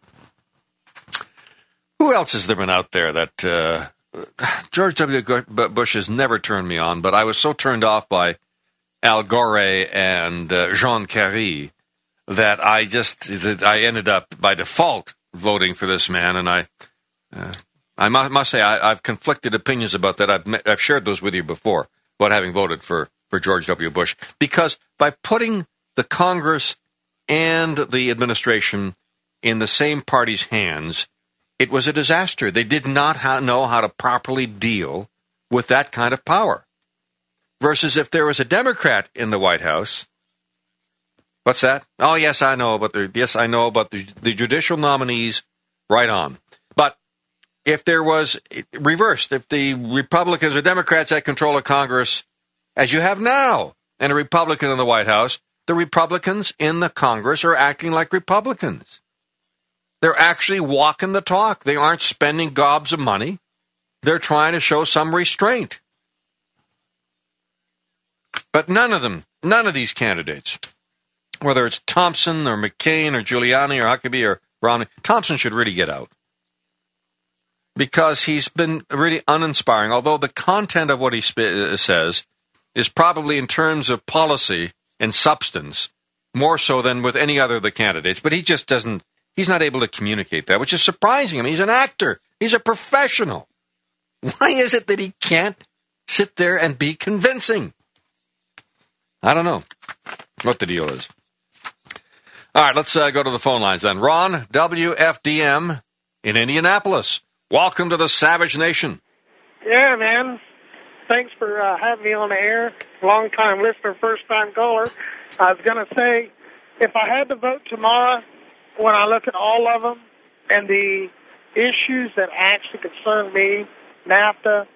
Who else has there been out there that George W. Bush has never turned me on, but I was so turned off by Al Gore and Jean Kerry that I ended up, by default, voting for this man. And I must say, I've conflicted opinions about that. I've shared those with you before, about having voted for George W. Bush. Because by putting the Congress and the administration in the same party's hands, it was a disaster. They did not know how to properly deal with that kind of power. Versus if there was a Democrat in the White House. What's that? Oh, yes, I know about the judicial nominees. Right on. But if there was reversed, if the Republicans or Democrats had control of Congress, as you have now, and a Republican in the White House, the Republicans in the Congress are acting like Republicans. They're actually walking the talk. They aren't spending gobs of money. They're trying to show some restraint. But none of these candidates, whether it's Thompson or McCain or Giuliani or Huckabee or Romney, Thompson should really get out. because he's been really uninspiring, although the content of what he says is probably in terms of policy and substance more so than with any other of the candidates. But he just doesn't, he's not able to communicate that, which is surprising. I mean, he's an actor. He's a professional. Why is it that he can't sit there and be convincing? I don't know what the deal is. All right, let's go to the phone lines then. Ron, WFDM in Indianapolis. Welcome to the Savage Nation. Yeah, man. Thanks for having me on the air. Long-time listener, first-time caller. I was going to say, if I had to vote tomorrow, when I look at all of them and the issues that actually concern me, NAFTA,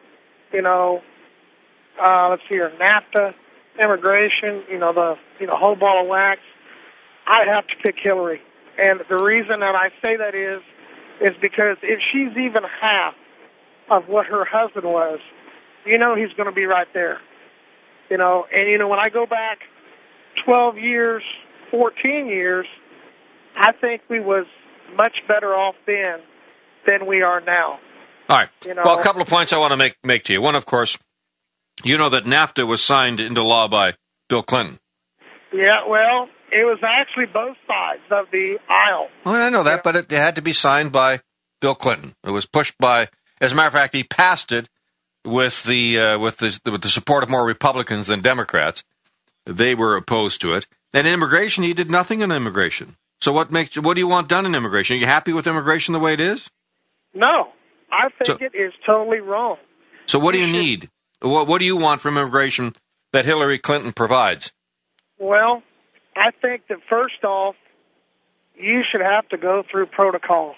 let's see here, NAFTA, immigration, the whole ball of wax, I'd have to pick Hillary. And the reason that I say that is because if she's even half of what her husband was, he's going to be right there. And when I go back 12 years, 14 years, I think we was much better off then than we are now. All right. Well, a couple of points I want to make to you. One, of course, you know that NAFTA was signed into law by Bill Clinton. Yeah, well, it was actually both sides of the aisle. Well, I know that, but it had to be signed by Bill Clinton. It was pushed by, as a matter of fact, he passed it with the support of more Republicans than Democrats. They were opposed to it. And immigration, he did nothing on immigration. So what do you want done in immigration? Are you happy with immigration the way it is? No, I think it is totally wrong. So what do you need? What do you want from immigration that Hillary Clinton provides? Well, I think that first off, you should have to go through protocol.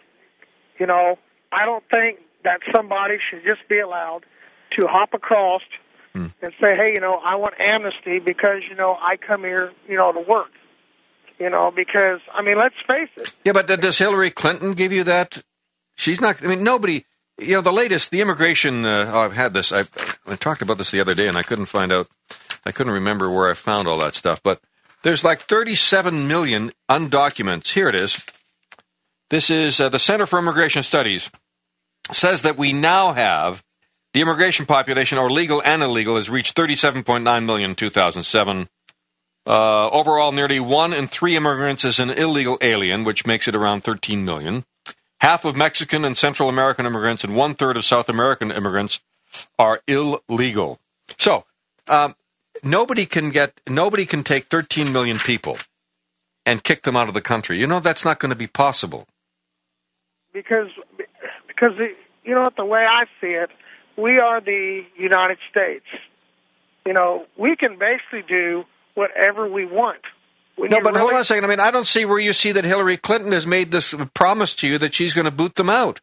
I don't think that somebody should just be allowed to hop across and say, hey, I want amnesty because, I come here, to work. Because, let's face it. Yeah, but does Hillary Clinton give you that? She's not, nobody, the immigration, I've had this, I talked about this the other day and I couldn't remember where I found all that stuff, but there's like 37 million undocumented. Here it is. This is the Center for Immigration Studies says that we now have the immigration population, or legal and illegal, has reached 37.9 million in 2007. Overall, nearly 1 in 3 immigrants is an illegal alien, which makes it around 13 million. Half of Mexican and Central American immigrants and 1/3 of South American immigrants are illegal. So, nobody can take 13 million people and kick them out of the country. That's not going to be possible. Because the way I see it, we are the United States. We can basically do whatever we want. Hold on a second. I don't see where you see that Hillary Clinton has made this promise to you that she's going to boot them out.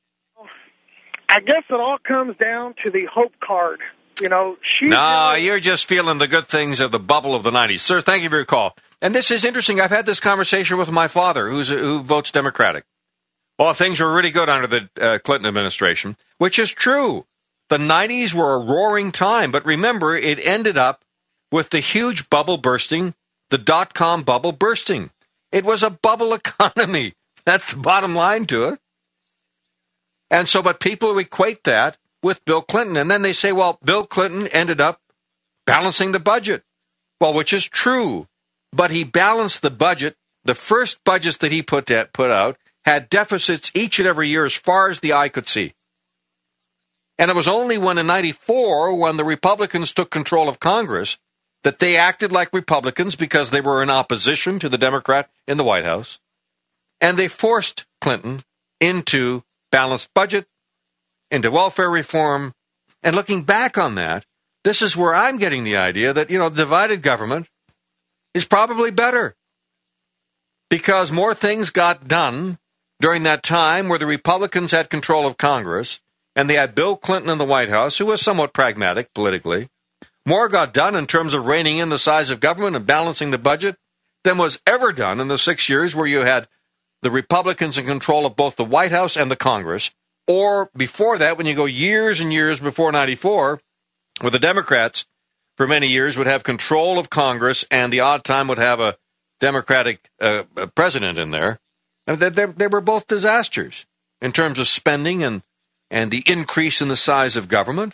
I guess it all comes down to the hope card. You're just feeling the good things of the bubble of the 90s. Sir, thank you for your call. And this is interesting. I've had this conversation with my father, who votes Democratic. Well, things were really good under the Clinton administration, which is true. The 90s were a roaring time, but remember, it ended up with the huge bubble bursting, the dot-com bubble bursting. It was a bubble economy. That's the bottom line to it. And so, but people equate that with Bill Clinton, and then they say, well, Bill Clinton ended up balancing the budget. Well, which is true, but he balanced the budget. The first budgets that he put out had deficits each and every year as far as the eye could see. And it was only when in 94, when the Republicans took control of Congress, that they acted like Republicans because they were in opposition to the Democrat in the White House. And they forced Clinton into balanced budget, into welfare reform. And looking back on that, this is where I'm getting the idea that, divided government is probably better. Because more things got done during that time where the Republicans had control of Congress, and they had Bill Clinton in the White House, who was somewhat pragmatic politically. More got done in terms of reining in the size of government and balancing the budget than was ever done in the 6 years where you had the Republicans in control of both the White House and the Congress, or before that, when you go years and years before 94, where the Democrats, for many years, would have control of Congress and the odd time would have a Democratic president in there. They were both disasters in terms of spending and and the increase in the size of government.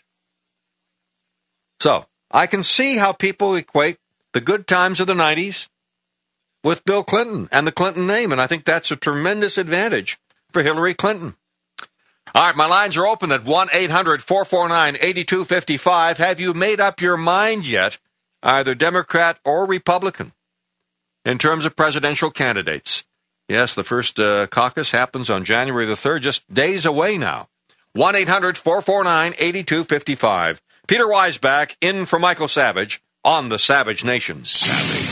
So I can see how people equate the good times of the 90s with Bill Clinton and the Clinton name, and I think that's a tremendous advantage for Hillary Clinton. All right, my lines are open at 1-800-449-8255. Have you made up your mind yet, either Democrat or Republican, in terms of presidential candidates? Yes, the first caucus happens on January the 3rd, just days away now. 1-800-449-8255. Peter Weisbach in for Michael Savage on the Savage Nation. Savage.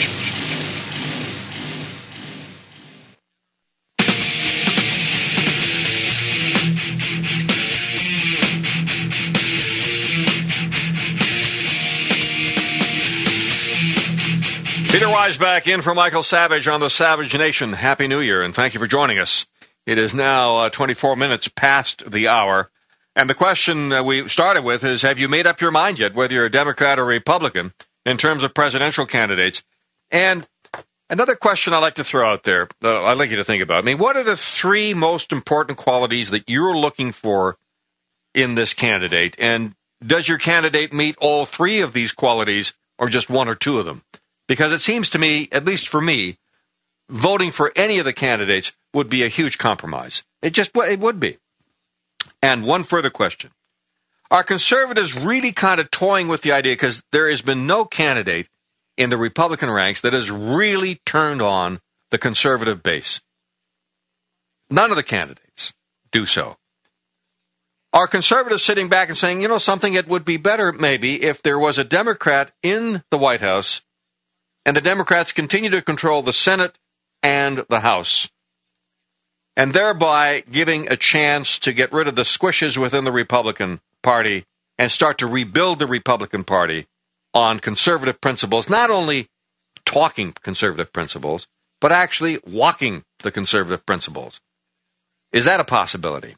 Peter Weisbach in for Michael Savage on the Savage Nation. Happy New Year, and thank you for joining us. It is now 24 minutes past the hour, and the question we started with is, have you made up your mind yet, whether you're a Democrat or Republican, in terms of presidential candidates? And another question I'd like to throw out there, I'd like you to think about. I mean, what are the three most important qualities that you're looking for in this candidate? And does your candidate meet all three of these qualities, or just one or two of them? Because it seems to me, at least for me, voting for any of the candidates would be a huge compromise. It would be. And one further question. Are conservatives really kind of toying with the idea, because there has been no candidate in the Republican ranks that has really turned on the conservative base? None of the candidates do so. Are conservatives sitting back and saying, you know something, it would be better maybe if there was a Democrat in the White House and the Democrats continue to control the Senate and the House, and thereby giving a chance to get rid of the squishes within the Republican Party and start to rebuild the Republican Party on conservative principles, not only talking conservative principles, but actually walking the conservative principles. Is that a possibility?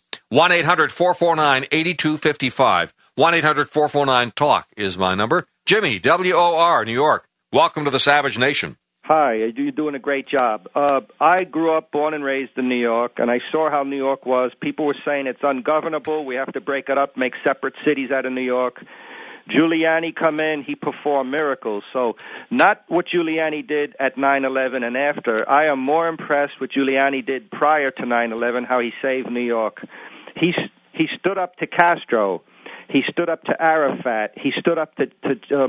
1-800-449-8255. 1-800-449-TALK is my number. Jimmy, WOR, New York. Welcome to the Savage Nation. Hi, you're doing a great job. I grew up, born and raised in New York, and I saw how New York was. People were saying it's ungovernable. We have to break it up, make separate cities out of New York. Giuliani come in, he performed miracles. So not what Giuliani did at 9/11 and after. I am more impressed with Giuliani did prior to 9/11, how he saved New York. He stood up to Castro. He stood up to Arafat. He stood up to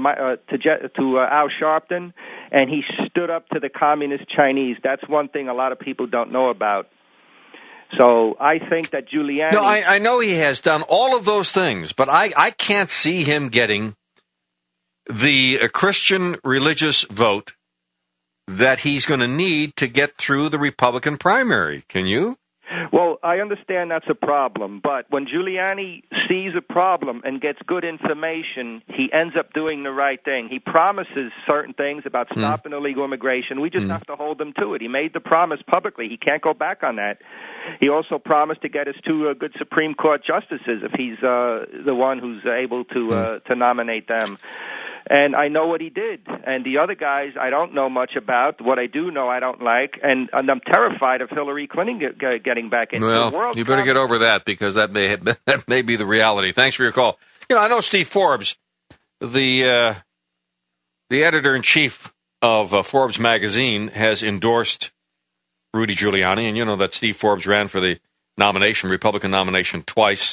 Al Sharpton, and he stood up to the communist Chinese. That's one thing a lot of people don't know about. So I think that Giuliani... No, I know he has done all of those things, but I can't see him getting the Christian religious vote that he's going to need to get through the Republican primary. Can you? Well, I understand that's a problem, but when Giuliani sees a problem and gets good information, he ends up doing the right thing. He promises certain things about stopping illegal immigration. We just have to hold him to it. He made the promise publicly. He can't go back on that. He also promised to get us two good Supreme Court justices if he's the one who's able to nominate them. And I know what he did. And the other guys I don't know much about. What I do know I don't like. And I'm terrified of Hillary Clinton getting back into the world. You better get over that, because that may be the reality. Thanks for your call. You know, I know Steve Forbes, the editor-in-chief of Forbes magazine, has endorsed Rudy Giuliani. And you know that Steve Forbes ran for the Republican nomination twice.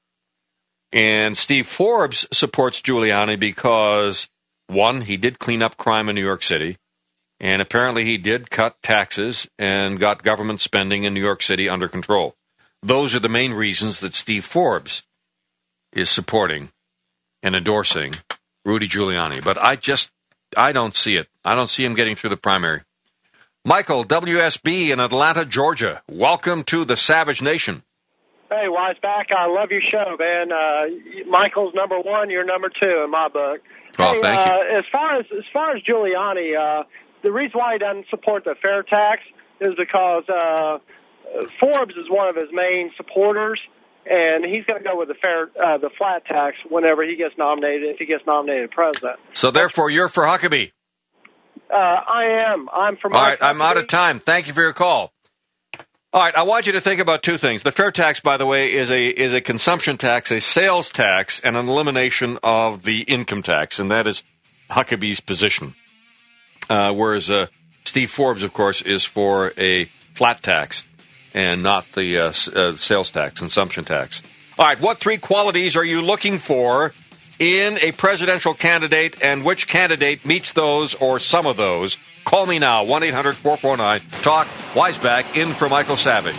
And Steve Forbes supports Giuliani because, one, he did clean up crime in New York City, and apparently he did cut taxes and got government spending in New York City under control. Those are the main reasons that Steve Forbes is supporting and endorsing Rudy Giuliani. But I don't see it. I don't see him getting through the primary. Michael, WSB in Atlanta, Georgia. Welcome to the Savage Nation. Hey, Weisbach, I love your show, man. Michael's number one, you're number two in my book. Oh, hey, thank you. As far as Giuliani, the reason why he doesn't support the fair tax is because Forbes is one of his main supporters, and he's going to go with the flat tax whenever he gets nominated, if he gets nominated president. So therefore, you're for Huckabee. I am. I'm for. All right, I'm out of time. Thank you for your call. All right, I want you to think about two things. The fair tax, by the way, is a consumption tax, a sales tax, and an elimination of the income tax, and that is Huckabee's position. Whereas Steve Forbes, of course, is for a flat tax and not the sales tax, consumption tax. All right, what three qualities are you looking for in a presidential candidate, and which candidate meets those or some of those? Call me now, 1-800-449-TALK. Weisbach in for Michael Savage.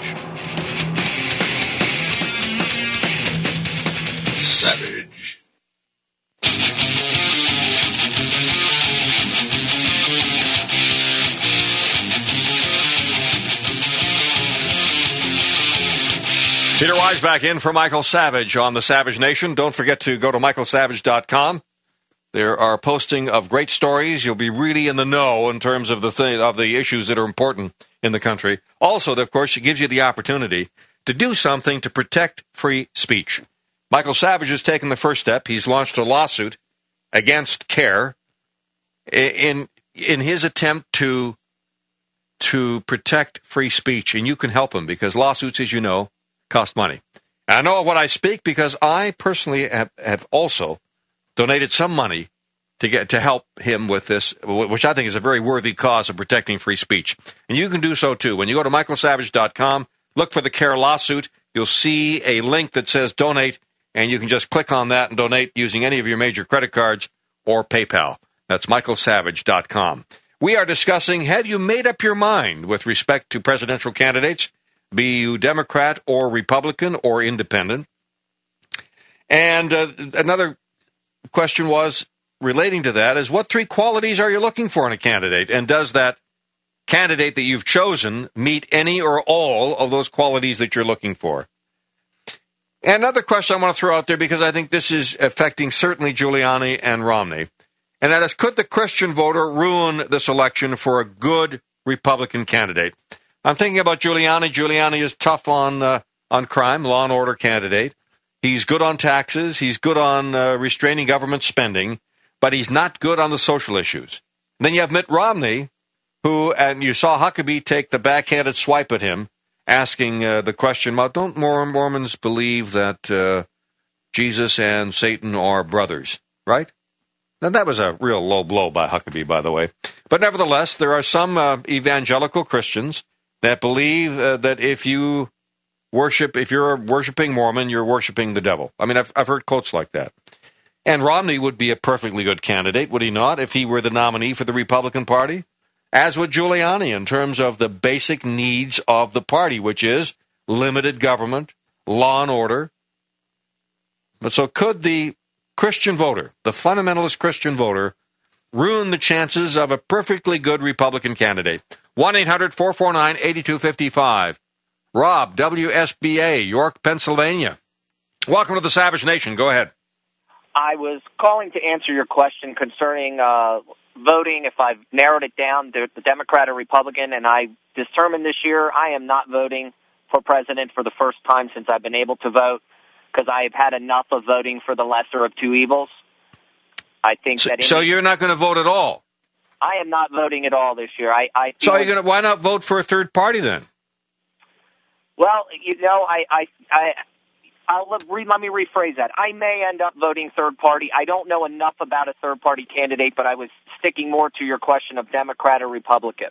Savage. Peter Weisbach in for Michael Savage on the Savage Nation. Don't forget to go to michaelsavage.com. There are posting of great stories. You'll be really in the know in terms of the issues that are important in the country. Also, of course, it gives you the opportunity to do something to protect free speech. Michael Savage has taken the first step. He's launched a lawsuit against CARE in his attempt to protect free speech, and you can help him because lawsuits, as you know, cost money. And I know of what I speak because I personally have also donated some money to help him with this, which I think is a very worthy cause of protecting free speech. And you can do so, too. When you go to michaelsavage.com, look for the CARE lawsuit, you'll see a link that says donate, and you can just click on that and donate using any of your major credit cards or PayPal. That's michaelsavage.com. We are discussing, have you made up your mind with respect to presidential candidates, be you Democrat or Republican or independent? And another question was relating to that is, what three qualities are you looking for in a candidate? And does that candidate that you've chosen meet any or all of those qualities that you're looking for? And another question I want to throw out there, because I think this is affecting certainly Giuliani and Romney, and that is, could the Christian voter ruin this election for a good Republican candidate? I'm thinking about Giuliani. Giuliani is tough on crime, law and order candidate. He's good on taxes. He's good on restraining government spending, but he's not good on the social issues. And then you have Mitt Romney, who, and you saw Huckabee take the backhanded swipe at him, asking the question about, don't Mormons believe that Jesus and Satan are brothers, right? Now, that was a real low blow by Huckabee, by the way. But nevertheless, there are some evangelical Christians that believe that if you're a worshiping Mormon, you're worshiping the devil. I mean, I've heard quotes like that. And Romney would be a perfectly good candidate, would he not, if he were the nominee for the Republican Party? As would Giuliani in terms of the basic needs of the party, which is limited government, law and order. But so could the Christian voter, the fundamentalist Christian voter, ruin the chances of a perfectly good Republican candidate? 1-800-449-8255. Rob, WSBA, York, Pennsylvania. Welcome to the Savage Nation. Go ahead. I was calling to answer your question concerning voting. If I've narrowed it down to the Democrat or Republican, and I determined this year I am not voting for president for the first time since I've been able to vote, because I have had enough of voting for the lesser of two evils. I think so you're not going to vote at all? I am not voting at all this year. So why not vote for a third party then? Well, let me rephrase that. I may end up voting third party. I don't know enough about a third party candidate, but I was sticking more to your question of Democrat or Republican.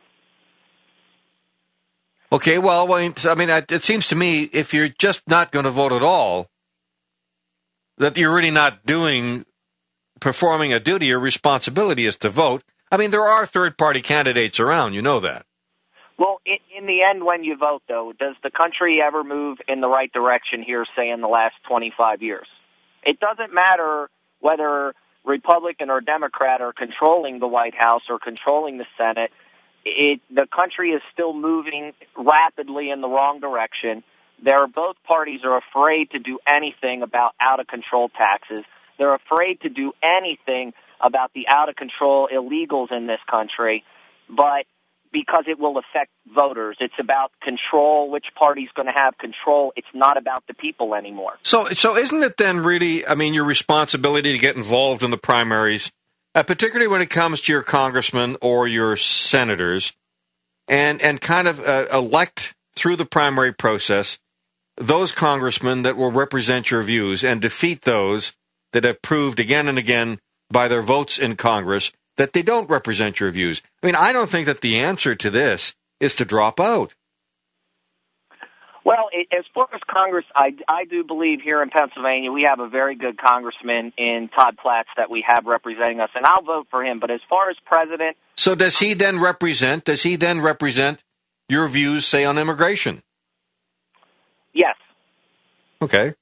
Okay, well, I mean, it seems to me if you're just not going to vote at all, that you're really not performing a duty or responsibility is to vote. I mean, there are third party candidates around, you know that. Well, in the end, when you vote, though, does the country ever move in the right direction here, say, in the last 25 years? It doesn't matter whether Republican or Democrat are controlling the White House or controlling the Senate. The country is still moving rapidly in the wrong direction. Both parties are afraid to do anything about out-of-control taxes. They're afraid to do anything about the out-of-control illegals in this country, but because it will affect voters. It's about control, which party's going to have control. It's not about the people anymore. So isn't it then really, I mean, your responsibility to get involved in the primaries, particularly when it comes to your congressmen or your senators, and kind of elect through the primary process those congressmen that will represent your views and defeat those that have proved again and again by their votes in Congress that they don't represent your views. I mean, I don't think that the answer to this is to drop out. Well, as far as Congress, I do believe here in Pennsylvania we have a very good congressman in Todd Platts that we have representing us, and I'll vote for him. But as far as president... So does he then represent your views, say, on immigration? Yes. Okay.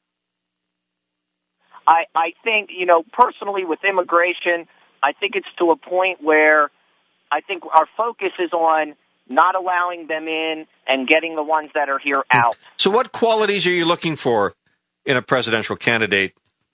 I think, personally with immigration, I think it's to a point where I think our focus is on not allowing them in and getting the ones that are here out. So what qualities are you looking for in a presidential candidate?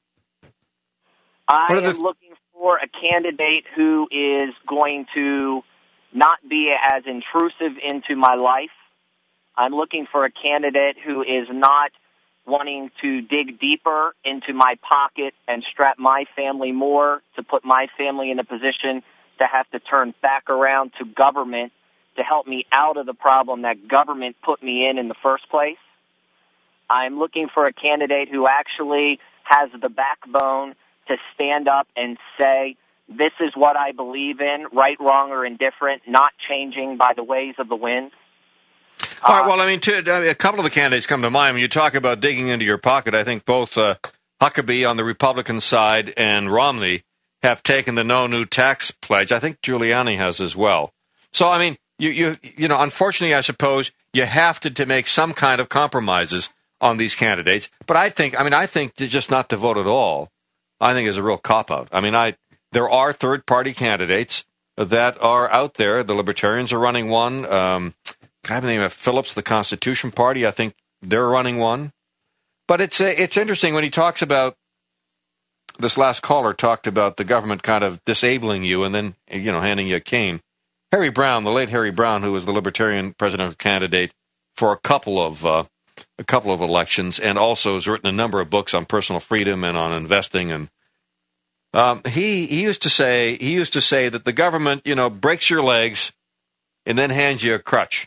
I am looking for a candidate who is going to not be as intrusive into my life. I'm looking for a candidate who is not wanting to dig deeper into my pocket and strap my family more to put my family in a position to have to turn back around to government to help me out of the problem that government put me in the first place. I'm looking for a candidate who actually has the backbone to stand up and say, this is what I believe in, right, wrong, or indifferent, not changing by the ways of the wind. All right, well, a couple of the candidates come to mind. When you talk about digging into your pocket, I think both Huckabee on the Republican side and Romney have taken the no new tax pledge. I think Giuliani has as well. So, I mean, you unfortunately, I suppose you have to make some kind of compromises on these candidates. But I think just not to vote at all, I think is a real cop-out. I mean, there are third-party candidates that are out there. The Libertarians are running one. I have the name of Phillips, the Constitution Party. I think they're running one. But it's interesting when he talks about, this last caller talked about the government kind of disabling you and then, handing you a cane. Harry Brown, the late Harry Brown, who was the Libertarian presidential candidate for a couple of elections, and also has written a number of books on personal freedom and on investing. And he used to say that the government, breaks your legs and then hands you a crutch.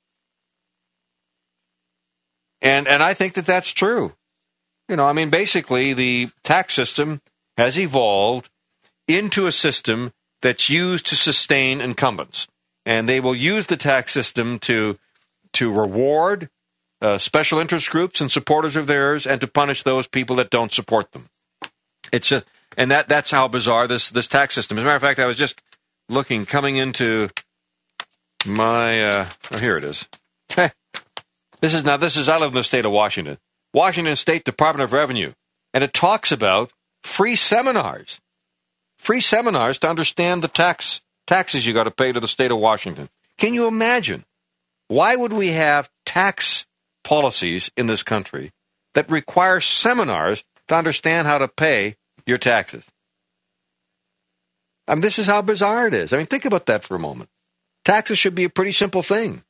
And I think that that's true. Basically the tax system has evolved into a system that's used to sustain incumbents. And they will use the tax system to reward special interest groups and supporters of theirs and to punish those people that don't support them. That's how bizarre this tax system is. As a matter of fact, I was just looking, coming into my, here it is. This is, I live in the state of Washington. Washington State Department of Revenue. And it talks about free seminars to understand the taxes you got to pay to the state of Washington. Can you imagine? Why would we have tax policies in this country that require seminars to understand how to pay your taxes? This is how bizarre it is. Think about that for a moment. Taxes should be a pretty simple thing.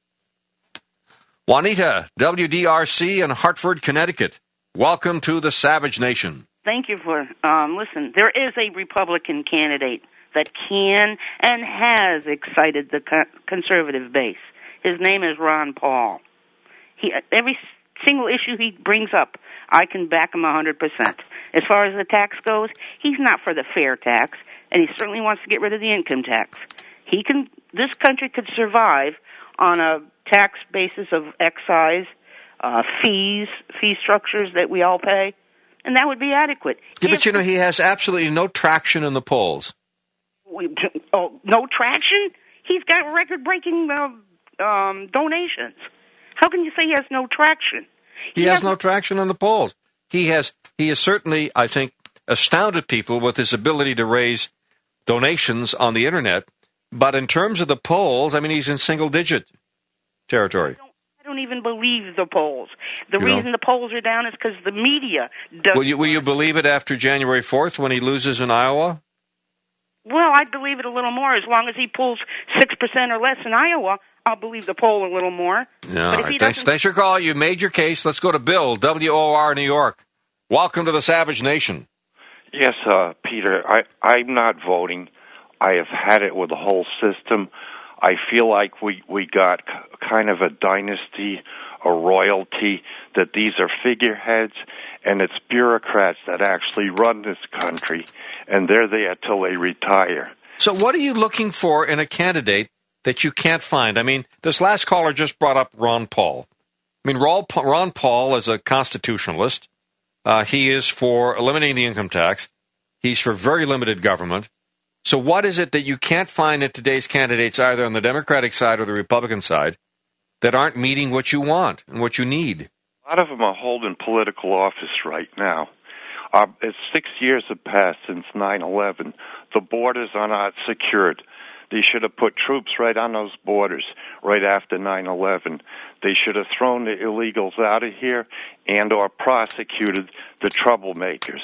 Juanita, WDRC in Hartford, Connecticut. Welcome to the Savage Nation. Thank you for, listen, there is a Republican candidate that can and has excited the conservative base. His name is Ron Paul. Every single issue he brings up, I can back him 100%. As far as the tax goes, he's not for the fair tax, and he certainly wants to get rid of the income tax. This country could survive on a tax basis of excise, fee structures that we all pay, and that would be adequate. Yeah, but he has absolutely no traction in the polls. No traction? He's got record-breaking donations. How can you say he has no traction? He has no traction in the polls. He has certainly, I think, astounded people with his ability to raise donations on the internet. But in terms of the polls, he's in single-digit territory. I don't even believe the polls. The reason the polls are down is because the media doesn't. Will you believe it after January 4th when he loses in Iowa? Well, I'd believe it a little more. As long as he pulls 6% or less in Iowa, I'll believe the poll a little more. Yeah, all right. Thanks for your call. You made your case. Let's go to Bill, WOR, New York. Welcome to the Savage Nation. Yes, Peter, I'm not voting. I have had it with the whole system. I feel like we got kind of a dynasty, a royalty, that these are figureheads, and it's bureaucrats that actually run this country, and they're there till they retire. So what are you looking for in a candidate that you can't find? I mean, this last caller just brought up Ron Paul. I mean, Ron Paul is a constitutionalist. He is for eliminating the income tax. He's for very limited government. So what is it that you can't find in today's candidates, either on the Democratic side or the Republican side, that aren't meeting what you want and what you need? A lot of them are holding political office right now. It's 6 years have passed since 9/11. The borders are not secured. They should have put troops right on those borders right after 9/11. They should have thrown the illegals out of here and or prosecuted the troublemakers.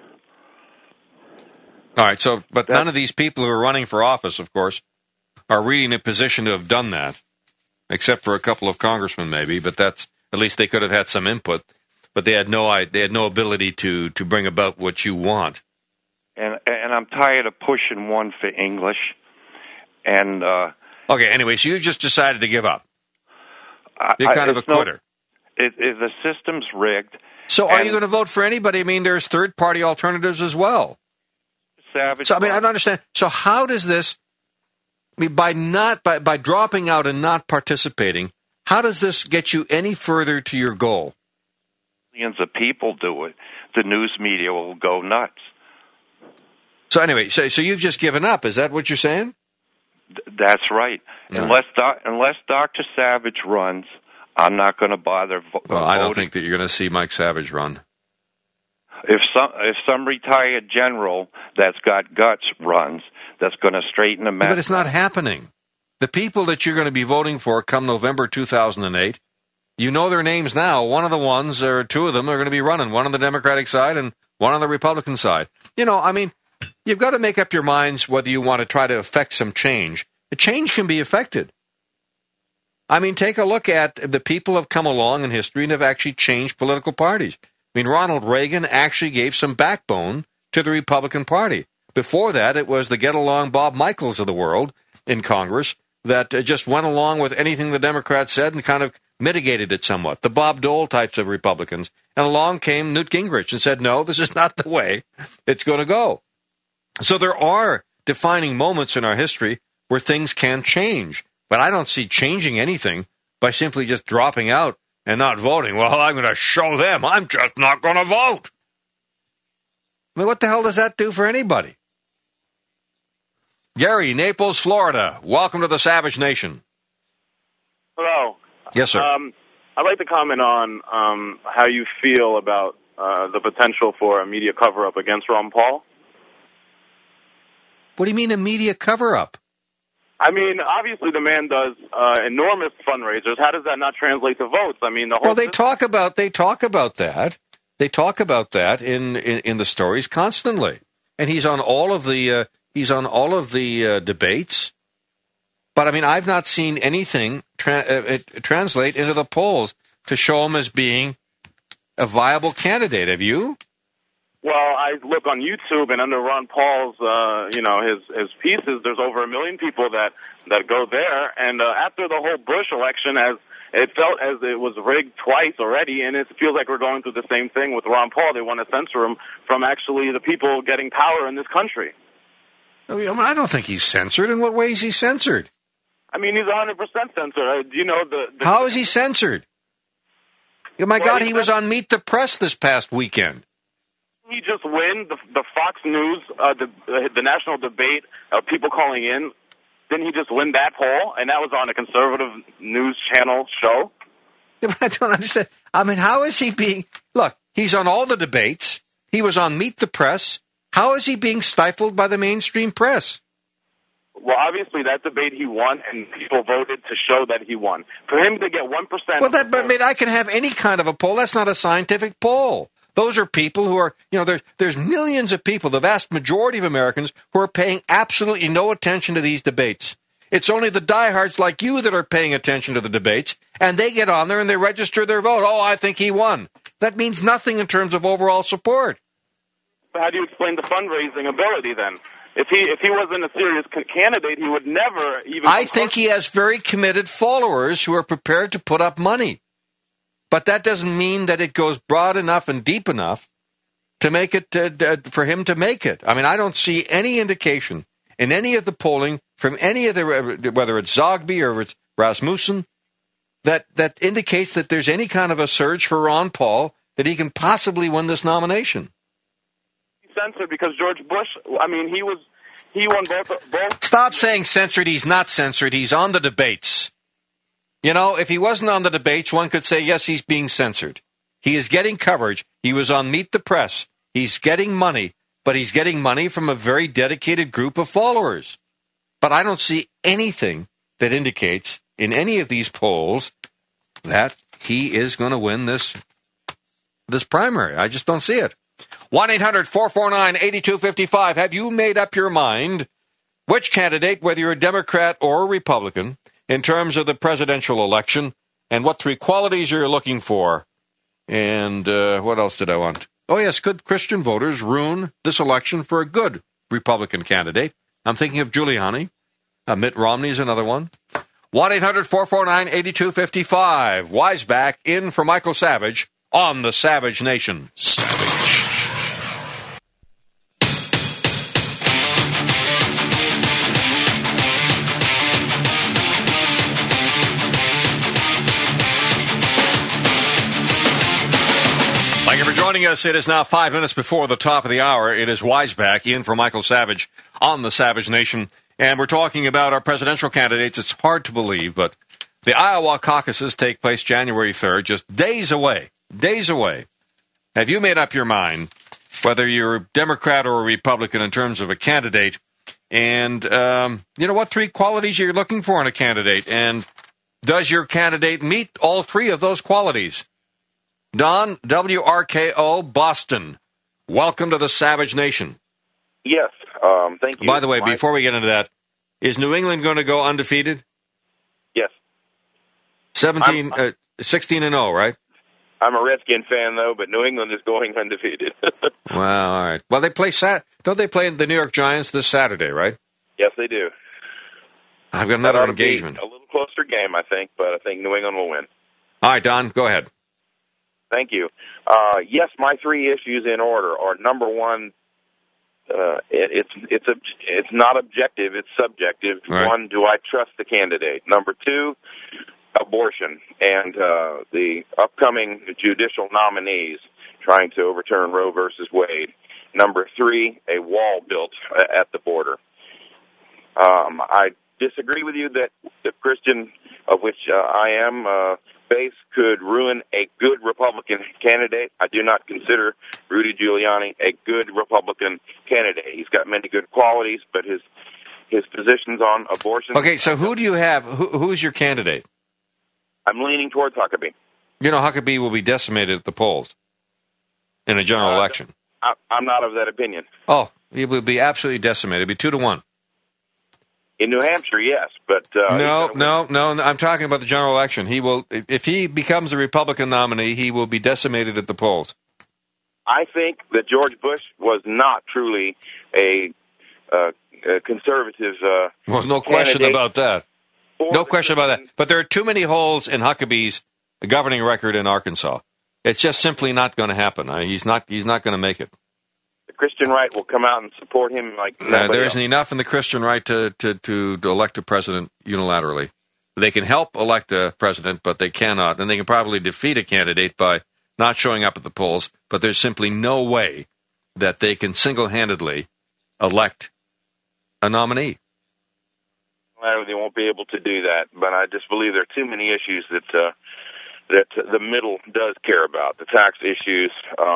All right, so, but none of these people who are running for office, of course, are really in a position to have done that, except for a couple of congressmen maybe, but that's, at least they could have had some input, but they had no ability to bring about what you want. And I'm tired of pushing one for English. And okay, anyway, so you just decided to give up. You're kind of a quitter. The system's rigged. So are you going to vote for anybody? I mean, there's third-party alternatives as well. Savage. So, I mean, I don't understand. So how does this, I mean, by dropping out and not participating, how does this get you any further to your goal? Millions of people do it. The news media will go nuts. So anyway, so you've just given up. Is that what you're saying? That's right. No. Unless Dr. Savage runs, I'm not going to bother voting. Well, I don't think that you're going to see Mike Savage run. If some retired general that's got guts runs, that's going to straighten the mess. But it's not happening. The people that you're going to be voting for come November 2008, you know their names now. One of the ones, or two of them, are going to be running. One on the Democratic side and one on the Republican side. You know, I mean, you've got to make up your minds whether you want to try to affect some change. The change can be affected. I mean, take a look at the people who have come along in history and have actually changed political parties. I mean, Ronald Reagan actually gave some backbone to the Republican Party. Before that, it was the get-along Bob Michaels of the world in Congress that just went along with anything the Democrats said and kind of mitigated it somewhat. The Bob Dole types of Republicans. And along came Newt Gingrich and said, no, this is not the way it's going to go. So there are defining moments in our history where things can change. But I don't see changing anything by simply just dropping out and not voting. Well, I'm going to show them I'm just not going to vote. I mean, what the hell does that do for anybody? Gary, Naples, Florida. Welcome to the Savage Nation. Hello. Yes, sir. I'd like to comment on how you feel about the potential for a media cover-up against Ron Paul. What do you mean a media cover-up? I mean, obviously the man does enormous fundraisers. How does that not translate to votes? I mean, the whole. Well, they talk about that. They talk about that in the stories constantly, and he's on all of the debates. But I mean, I've not seen anything translate into the polls to show him as being a viable candidate. Have you? Well, I look on YouTube, and under Ron Paul's, his pieces, there's over 1 million people that go there. And after the whole Bush election, as it felt as it was rigged twice already, and it feels like we're going through the same thing with Ron Paul. They want to censor him from actually the people getting power in this country. I don't think he's censored. In what way is he censored? I mean, he's 100% censored. Do you know the How is he censored? Oh, my God, he was on Meet the Press this past weekend. He just win the Fox News, the national debate of people calling in. Didn't he just win that poll? And that was on a conservative news channel show. Yeah, but I don't understand. I mean, how is he being... Look, he's on all the debates. He was on Meet the Press. How is he being stifled by the mainstream press? Well, obviously, that debate he won, and people voted to show that he won. For him to get 1%... Well, but I mean, I can have any kind of a poll. That's not a scientific poll. Those are people who are, there's millions of people, the vast majority of Americans, who are paying absolutely no attention to these debates. It's only the diehards like you that are paying attention to the debates, and they get on there and they register their vote. Oh, I think he won. That means nothing in terms of overall support. How do you explain the fundraising ability then? if he wasn't a serious candidate, he would never even. I think he has very committed followers who are prepared to put up money. But that doesn't mean that it goes broad enough and deep enough to make it, for him to make it. I mean, I don't see any indication in any of the polling from any of the, whether it's Zogby or it's Rasmussen, that indicates that there's any kind of a surge for Ron Paul that he can possibly win this nomination. He's censored because George Bush, I mean, he won both. Stop saying censored. He's not censored. He's on the debates. You know, if he wasn't on the debates, one could say, yes, he's being censored. He is getting coverage. He was on Meet the Press. He's getting money, but he's getting money from a very dedicated group of followers. But I don't see anything that indicates in any of these polls that he is going to win this primary. I just don't see it. 1-800-449-8255. Have you made up your mind which candidate, whether you're a Democrat or a Republican, in terms of the presidential election, and what three qualities you're looking for? And what else did I want? Oh, yes, could Christian voters ruin this election for a good Republican candidate? I'm thinking of Giuliani. Mitt Romney is another one. 1-800-449-8255. Wiseback in for Michael Savage on the Savage Nation. Thank you for joining us. It is now 5 minutes before the top of the hour. It is Wiseback in for Michael Savage on the Savage Nation. And we're talking about our presidential candidates. It's hard to believe, but the Iowa caucuses take place January 3rd, just days away. Days away. Have you made up your mind whether you're a Democrat or a Republican in terms of a candidate? And you know what three qualities you're looking for in a candidate? And does your candidate meet all three of those qualities? Don, WRKO, Boston. Welcome to the Savage Nation. Yes, thank you. By the way, before we get into that, is New England going to go undefeated? Yes. 16-0, right? I'm a Redskin fan, though, but New England is going undefeated. Well, all right. Well, they play don't they play the New York Giants this Saturday, right? Yes, they do. I've got another engagement. A little closer game, I think, but I think New England will win. All right, Don, go ahead. Thank you. Yes, my three issues in order are, number one, it's not objective, it's subjective. Right. One, do I trust the candidate? Number two, abortion and the upcoming judicial nominees trying to overturn Roe versus Wade. Number three, a wall built at the border. I disagree with you that the Christian, of which I am, base could ruin a good Republican candidate. I do not consider Rudy Giuliani a good Republican candidate. He's got many good qualities, but his positions on abortion. Okay, so who do you have? Who's your candidate? I'm leaning towards Huckabee. You know, Huckabee will be decimated at the polls in a general election. I'm not of that opinion. Oh, he will be absolutely decimated. It'll be 2-1. In New Hampshire, yes, but no. I'm talking about the general election. He will, if he becomes a Republican nominee, he will be decimated at the polls. I think that George Bush was not truly a conservative. Well, no question about that. No question about that. But there are too many holes in Huckabee's governing record in Arkansas. It's just simply not going to happen. He's not going to make it. The Christian right will come out and support him like nobody there else. isn't enough in the Christian right to elect a president unilaterally. They can help elect a president, but they cannot. And they can probably defeat a candidate by not showing up at the polls, but there's simply no way that they can single-handedly elect a nominee. They won't be able to do that, but I just believe there are too many issues that the middle does care about. The tax issues.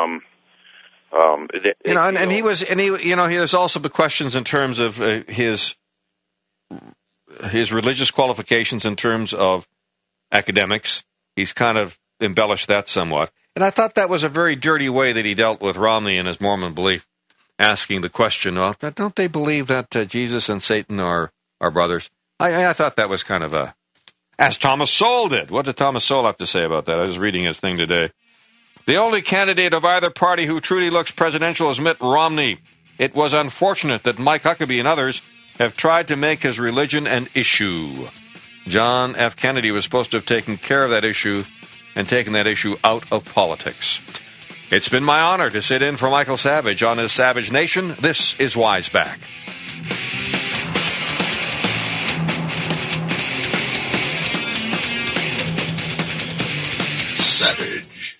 There's also the questions in terms of his religious qualifications in terms of academics. He's kind of embellished that somewhat. And I thought that was a very dirty way that he dealt with Romney and his Mormon belief, asking the question, well, don't they believe that Jesus and Satan are brothers? I thought that was kind of as Thomas Sowell did. What did Thomas Sowell have to say about that? I was reading his thing today. The only candidate of either party who truly looks presidential is Mitt Romney. It was unfortunate that Mike Huckabee and others have tried to make his religion an issue. John F. Kennedy was supposed to have taken care of that issue and taken that issue out of politics. It's been my honor to sit in for Michael Savage on his Savage Nation. This is Wiseback. Savage.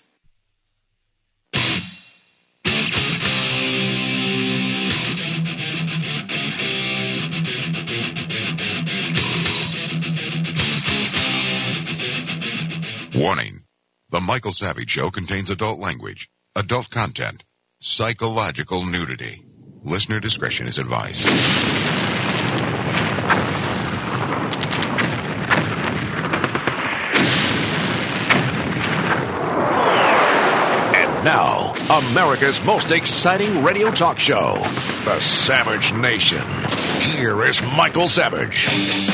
Warning. The Michael Savage Show contains adult language, adult content, psychological nudity. Listener discretion is advised. And now, America's most exciting radio talk show, The Savage Nation. Here is Michael Savage.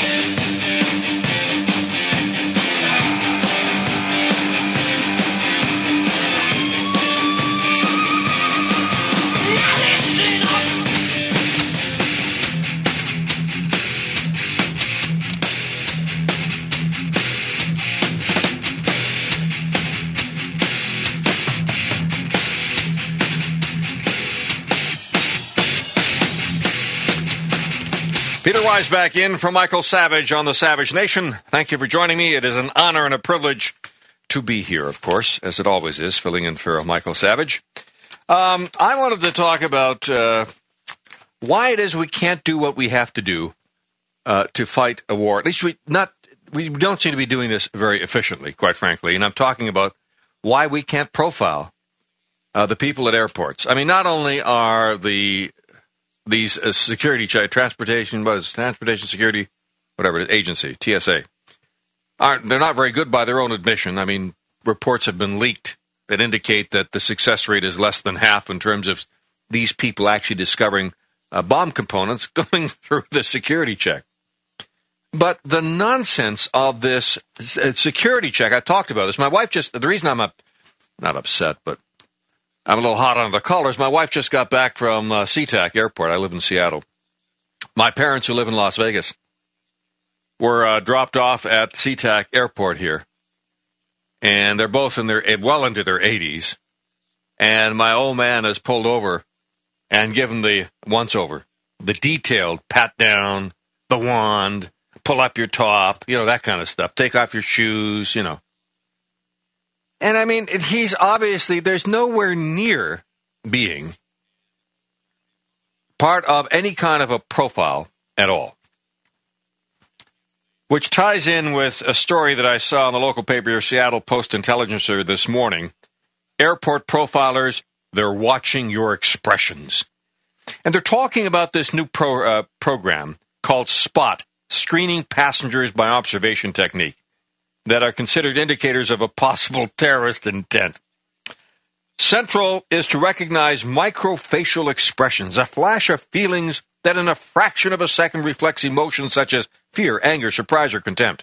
Peter Wise back in for Michael Savage on the Savage Nation. Thank you for joining me. It is an honor and a privilege to be here, of course, as it always is, filling in for Michael Savage. I wanted to talk about why it is we can't do what we have to do to fight a war. At least we don't seem to be doing this very efficiently, quite frankly. And I'm talking about why we can't profile the people at airports. I mean, not only are these security transportation security, whatever agency, TSA, they're not very good by their own admission. I mean, reports have been leaked that indicate that the success rate is less than half in terms of these people actually discovering bomb components going through the security check. But the nonsense of this security check, I talked about this. My wife the reason I'm not upset, but I'm a little hot on the collars. My wife just got back from SeaTac Airport. I live in Seattle. My parents, who live in Las Vegas, were dropped off at SeaTac Airport here. And they're both well into their 80s. And my old man has pulled over and given the once-over, the detailed pat down, the wand, pull up your top, that kind of stuff. Take off your shoes, And I mean, he's obviously, there's nowhere near being part of any kind of a profile at all. Which ties in with a story that I saw in the local paper, Seattle Post-Intelligencer, this morning. Airport profilers, they're watching your expressions. And they're talking about this new program called SPOT, Screening Passengers by Observation Technique, that are considered indicators of a possible terrorist intent. Central is to recognize microfacial expressions, a flash of feelings that in a fraction of a second reflects emotions such as fear, anger, surprise, or contempt.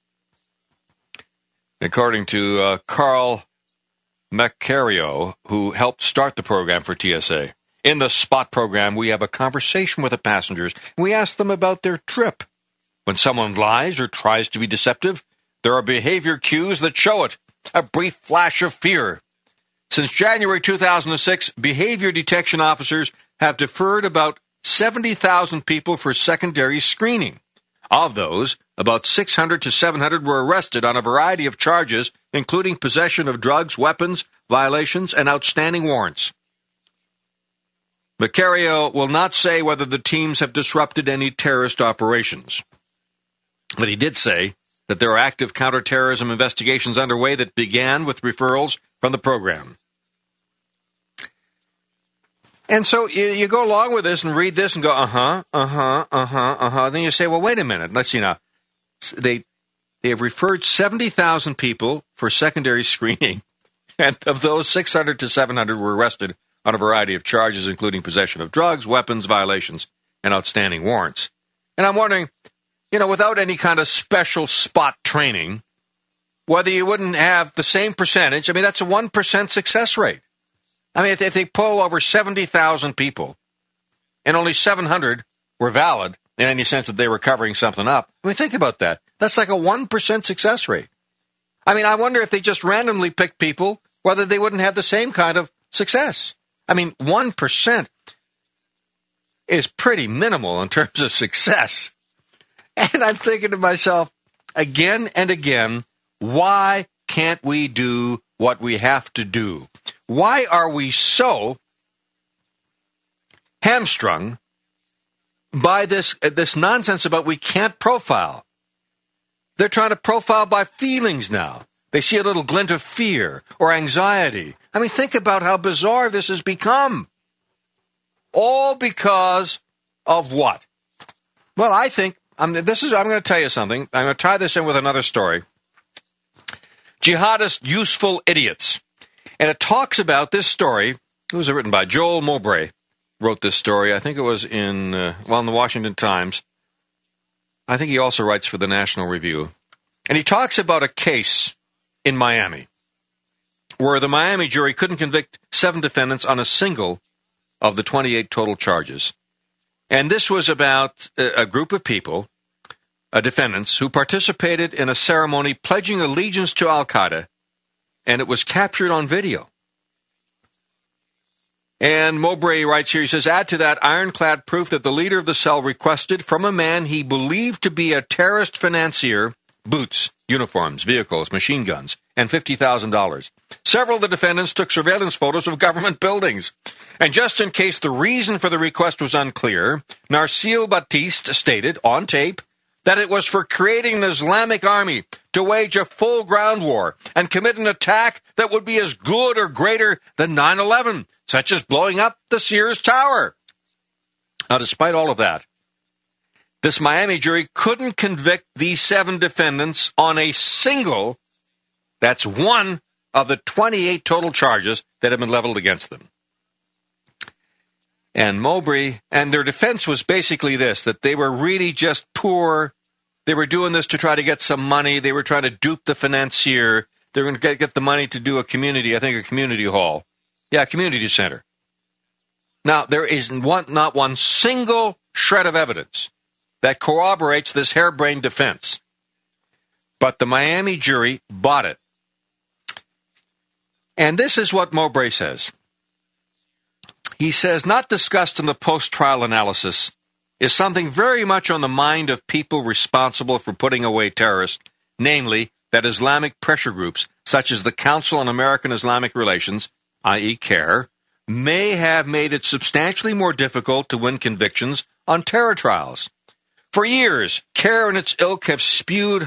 According to Carl Maccario, who helped start the program for TSA, in the SPOT program, we have a conversation with the passengers, and we ask them about their trip. When someone lies or tries to be deceptive, there are behavior cues that show it. A brief flash of fear. Since January 2006, behavior detection officers have deferred about 70,000 people for secondary screening. Of those, about 600 to 700 were arrested on a variety of charges, including possession of drugs, weapons, violations, and outstanding warrants. Maccario will not say whether the teams have disrupted any terrorist operations. But he did say that there are active counterterrorism investigations underway that began with referrals from the program. And so you go along with this and read this and go, Then you say, well, wait a minute. Let's see now. They have referred 70,000 people for secondary screening, and of those, 600 to 700 were arrested on a variety of charges, including possession of drugs, weapons, violations, and outstanding warrants. And I'm wondering, without any kind of special SPOT training, whether you wouldn't have the same percentage. I mean, that's a 1% success rate. I mean, if they pull over 70,000 people and only 700 were valid in any sense that they were covering something up. I mean, think about that. That's like a 1% success rate. I mean, I wonder if they just randomly picked people, whether they wouldn't have the same kind of success. I mean, 1% is pretty minimal in terms of success. And I'm thinking to myself, again and again, why can't we do what we have to do? Why are we so hamstrung by this nonsense about we can't profile? They're trying to profile by feelings now. They see a little glint of fear or anxiety. I mean, think about how bizarre this has become. All because of what? Well, I think, I'm going to tell you something. I'm going to tie this in with another story. Jihadist Useful Idiots. And it talks about this story. It was written by Joel Mowbray. Wrote this story. I think it was in the Washington Times. I think he also writes for the National Review. And he talks about a case in Miami where the Miami jury couldn't convict 7 defendants on a single of the 28 total charges. And this was about a group of people, defendants, who participated in a ceremony pledging allegiance to Al-Qaeda, and it was captured on video. And Mowbray writes here, he says, add to that ironclad proof that the leader of the cell requested from a man he believed to be a terrorist financier boots, uniforms, vehicles, machine guns, and $50,000. Several of the defendants took surveillance photos of government buildings. And just in case the reason for the request was unclear, Narcisse Baptiste stated on tape that it was for creating an Islamic army to wage a full ground war and commit an attack that would be as good or greater than 9/11, such as blowing up the Sears Tower. Now, despite all of that, this Miami jury couldn't convict these 7 defendants on a single, that's one of the 28 total charges that have been leveled against them. And Mowbray, and their defense was basically this, that they were really just poor. They were doing this to try to get some money. They were trying to dupe the financier. They were going to get the money to do a community hall. Yeah, a community center. Now, there is not one single shred of evidence that corroborates this harebrained defense. But the Miami jury bought it. And this is what Mowbray says. He says, not discussed in the post-trial analysis is something very much on the mind of people responsible for putting away terrorists, namely that Islamic pressure groups, such as the Council on American Islamic Relations, i.e. CAIR, may have made it substantially more difficult to win convictions on terror trials. For years, CAIR and its ilk have spewed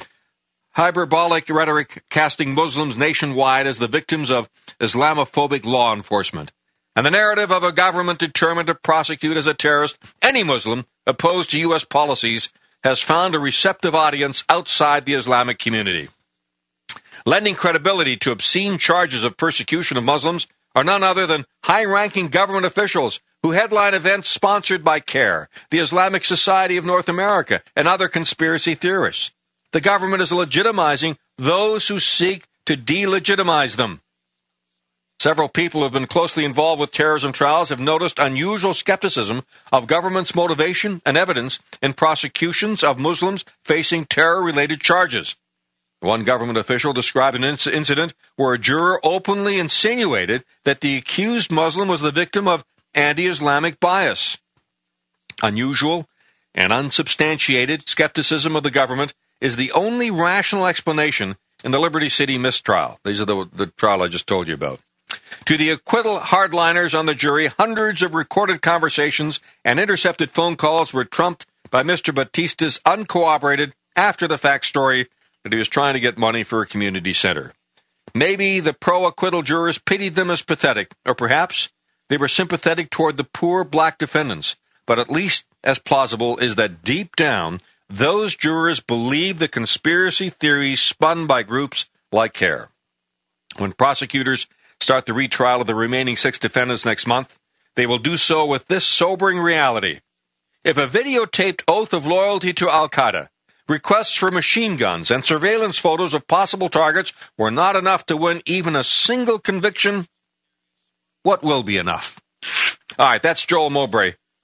hyperbolic rhetoric casting Muslims nationwide as the victims of Islamophobic law enforcement, and the narrative of a government determined to prosecute as a terrorist any Muslim opposed to U.S. policies has found a receptive audience outside the Islamic community. Lending credibility to obscene charges of persecution of Muslims are none other than high-ranking government officials who headline events sponsored by CAIR, the Islamic Society of North America, and other conspiracy theorists. The government is legitimizing those who seek to delegitimize them. Several people who have been closely involved with terrorism trials have noticed unusual skepticism of government's motivation and evidence in prosecutions of Muslims facing terror-related charges. One government official described an incident where a juror openly insinuated that the accused Muslim was the victim of anti-Islamic bias. Unusual and unsubstantiated skepticism of the government is the only rational explanation in the Liberty City mistrial. These are the trial I just told you about. To the acquittal hardliners on the jury, hundreds of recorded conversations and intercepted phone calls were trumped by Mr. Batista's uncorroborated, after-the-fact story that he was trying to get money for a community center. Maybe the pro-acquittal jurors pitied them as pathetic, or perhaps they were sympathetic toward the poor black defendants. But at least as plausible is that deep down, those jurors believe the conspiracy theories spun by groups like CAIR. When prosecutors start the retrial of the remaining 6 defendants next month, they will do so with this sobering reality. If a videotaped oath of loyalty to Al-Qaeda, requests for machine guns, and surveillance photos of possible targets were not enough to win even a single conviction, what will be enough? All right, that's Joel Mowbray,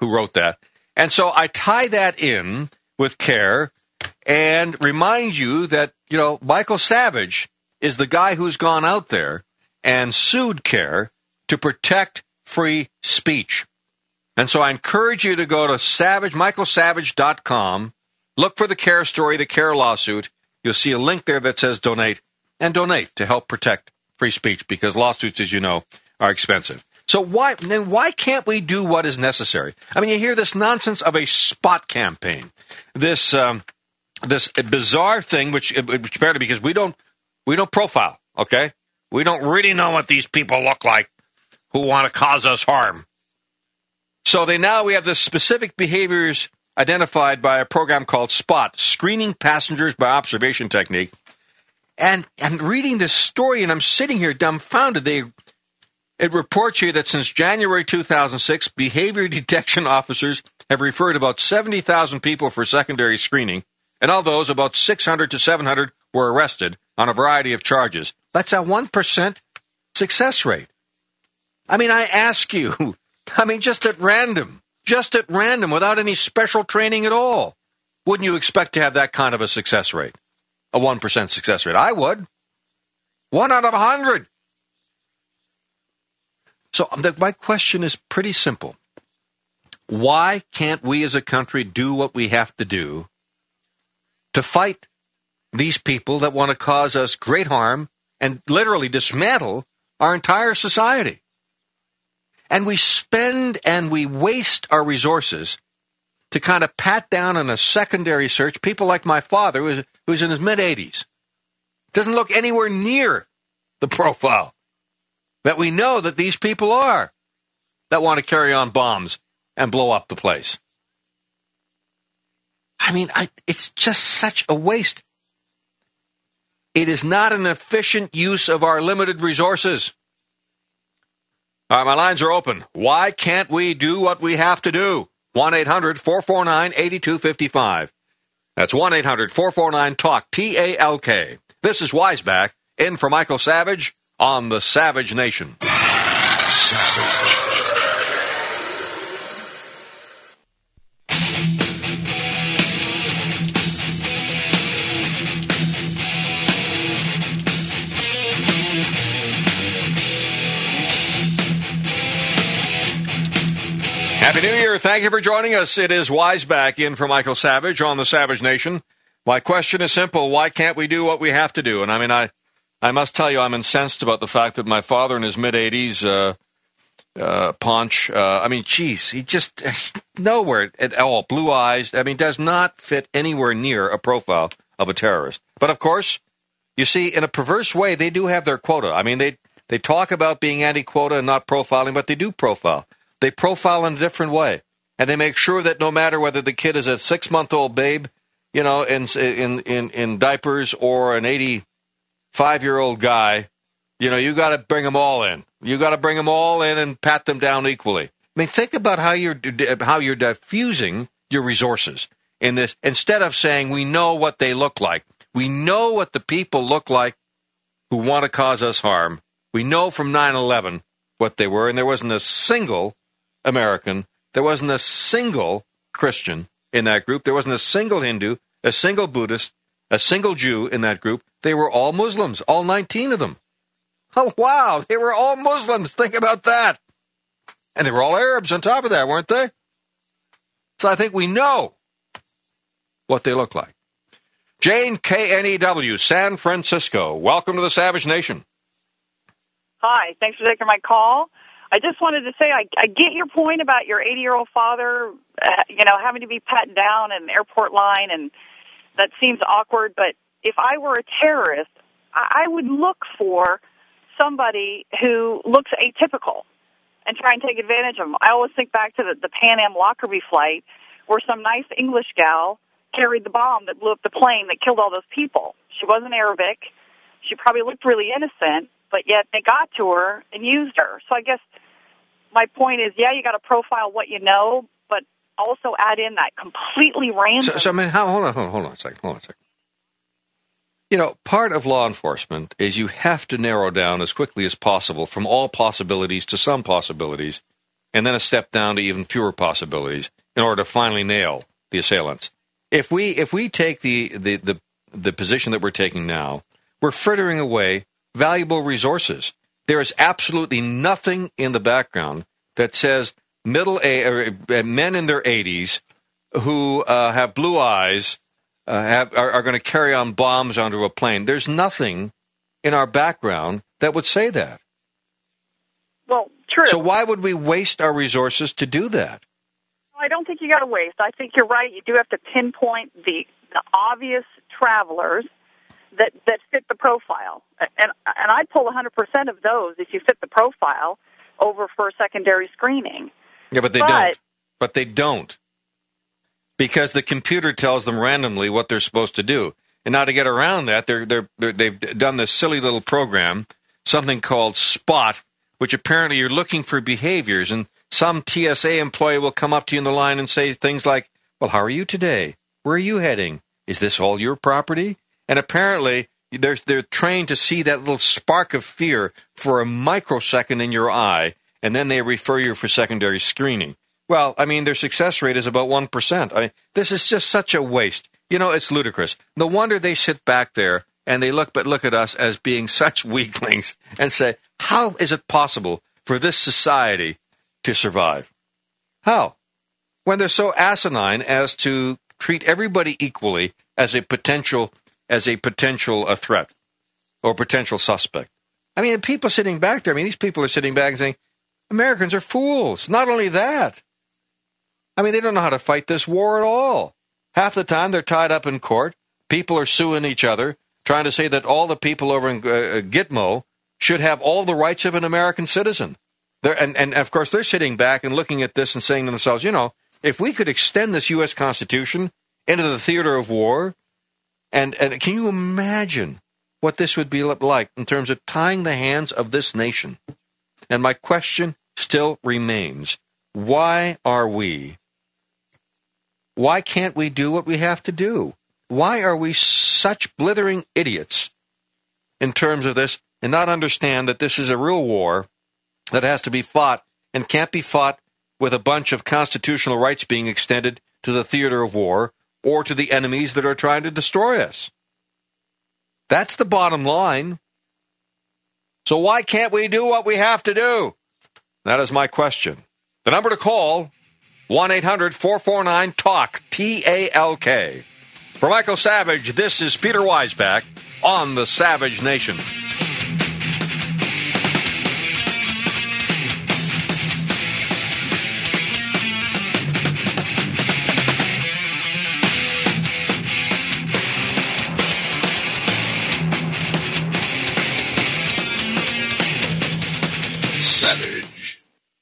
who wrote that. And so I tie that in with CARE and remind you that, Michael Savage is the guy who's gone out there and sued CARE to protect free speech. And so I encourage you to go to michaelsavage.com, look for the CARE story, the CARE lawsuit. You'll see a link there that says donate, and donate to help protect free speech, because lawsuits, as you know, are expensive. So why can't we do what is necessary? I mean, you hear this nonsense of a spot campaign, this bizarre thing, which apparently, because we don't profile, okay? We don't really know what these people look like who want to cause us harm. So we have the specific behaviors identified by a program called SPOT, Screening Passengers by Observation Technique. And I'm reading this story, and I'm sitting here dumbfounded. It reports here that since January 2006, behavior detection officers have referred about 70,000 people for secondary screening, and of those, about 600 to 700 were arrested on a variety of charges. That's a 1% success rate. I mean, I ask you, just at random, without any special training at all, wouldn't you expect to have that kind of a success rate? A 1% success rate? I would. 1 out of 100. So my question is pretty simple. Why can't we as a country do what we have to do to fight these people that want to cause us great harm and literally dismantle our entire society? And we spend and we waste our resources to kind of pat down on a secondary search people like my father, who's in his mid-80s. Doesn't look anywhere near the profile that we know that these people are that want to carry on bombs and blow up the place. I mean, it's just such a waste. It is not an efficient use of our limited resources. All right, my lines are open. Why can't we do what we have to do? 1-800-449-8255. That's 1-800-449-TALK, T-A-L-K. This is Wiseback, in for Michael Savage on the Savage Nation. Savage. Happy New Year. Thank you for joining us. It is Wiseback, in for Michael Savage on the Savage Nation. My question is simple. Why can't we do what we have to do? And I must tell you, I'm incensed about the fact that my father in his mid-80s, Ponch, he just nowhere at all, blue eyes, does not fit anywhere near a profile of a terrorist. But of course, you see, in a perverse way, they do have their quota. They talk about being anti-quota and not profiling, but they do profile. They profile in a different way, and they make sure that no matter whether the kid is a 6-month-old babe, in diapers, or an 85-year-old guy, you got to bring them all in. You got to bring them all in and pat them down equally. Think about how you're diffusing your resources in this. Instead of saying we know what they look like, we know what the people look like who want to cause us harm. We know from 9/11 what they were, and there wasn't a single American, there wasn't a single Christian in that group, there wasn't a single Hindu, a single Buddhist, a single Jew in that group. They were all Muslims, all 19 of them. Oh, wow, they were all Muslims. Think about that. And they were all Arabs on top of that, weren't they? So I think we know what they look like. Jane, KNEW, San Francisco. Welcome to the Savage Nation. Hi, thanks for taking my call. I just wanted to say I get your point about your 80-year-old father, having to be patted down in an airport line, and that seems awkward. But if I were a terrorist, I would look for somebody who looks atypical and try and take advantage of them. I always think back to the Pan Am Lockerbie flight where some nice English gal carried the bomb that blew up the plane that killed all those people. She wasn't Arabic. She probably looked really innocent, but yet they got to her and used her. So I guess my point is, you got to profile what you know, but also add in that completely random. Hold on a second. Part of law enforcement is you have to narrow down as quickly as possible from all possibilities to some possibilities and then a step down to even fewer possibilities in order to finally nail the assailants. If we take the position that we're taking now, we're frittering away valuable resources. There is absolutely nothing in the background that says men in their 80s who have blue eyes are going to carry on bombs onto a plane. There's nothing in our background that would say that. Well, true. So why would we waste our resources to do that? I don't think you got to waste. I think you're right. You do have to pinpoint the obvious travelers that fit the profile, and I'd pull 100% of those if you fit the profile over for a secondary screening. Yeah, but they don't. But they don't, because the computer tells them randomly what they're supposed to do. And now to get around that, they've done this silly little program, something called Spot, which apparently you're looking for behaviors, and some TSA employee will come up to you in the line and say things like, well, how are you today? Where are you heading? Is this all your property? And apparently they're trained to see that little spark of fear for a microsecond in your eye, and then they refer you for secondary screening. Well, I mean, their success rate is about 1%. I mean, this is just such a waste. You know, it's ludicrous. No wonder they sit back there and they look at us as being such weaklings and say, how is it possible for this society to survive? How? When they're so asinine as to treat everybody equally as a potential threat or potential suspect. I mean, people sitting back there, these people are sitting back and saying, Americans are fools. Not only that, they don't know how to fight this war at all. Half the time they're tied up in court. People are suing each other, trying to say that all the people over in Gitmo should have all the rights of an American citizen. And of course, they're sitting back and looking at this and saying to themselves, if we could extend this U.S. Constitution into the theater of war, and can you imagine what this would be like in terms of tying the hands of this nation? And my question still remains, why can't we do what we have to do? Why are we such blithering idiots in terms of this and not understand that this is a real war that has to be fought and can't be fought with a bunch of constitutional rights being extended to the theater of war or to the enemies that are trying to destroy us? That's the bottom line. So why can't we do what we have to do? That is my question. The number to call, 1-800-449-TALK, T-A-L-K. For Michael Savage, this is Peter Weisbach on the Savage Nation. Savage.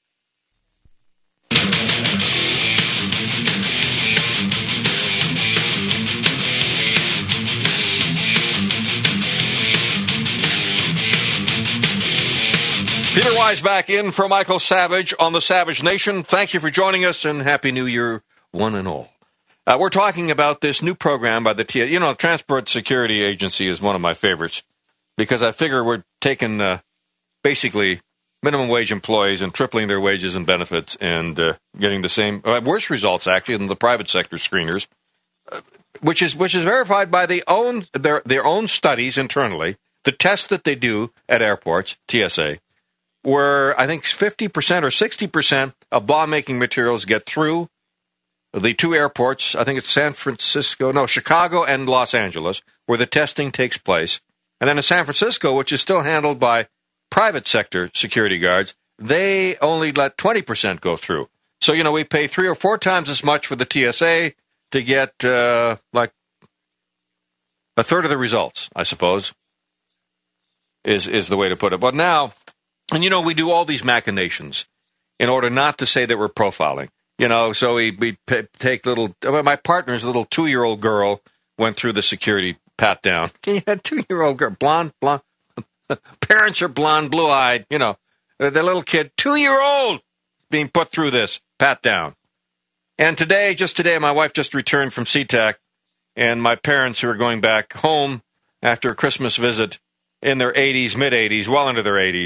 Peter Weisbach in for Michael Savage on the Savage Nation. Thank you for joining us, and Happy New Year, one and all. We're talking about this new program by the Transport Security Agency is one of my favorites, because I figure we're taking basically minimum wage employees and tripling their wages and benefits and getting the same, worse results actually than the private sector screeners, which is verified by their own studies internally. The tests that they do at airports, TSA, where I think 50% or 60% of bomb-making materials get through the two airports. I think it's Chicago and Los Angeles, where the testing takes place. And then in San Francisco, which is still handled by private sector security guards, they only let 20% go through. So, we pay 3 or 4 times as much for the TSA to get like a third of the results, I suppose, is the way to put it. But now, and we do all these machinations in order not to say that we're profiling. So we take my partner's little 2-year-old girl went through the security pat down. Can you have a 2-year-old girl, blonde, parents are blonde, blue-eyed, the little kid, 2-year-old, being put through this pat down. And just today, my wife just returned from SeaTac, and my parents, who are going back home after a Christmas visit in their 80s, mid-80s, well into their 80s,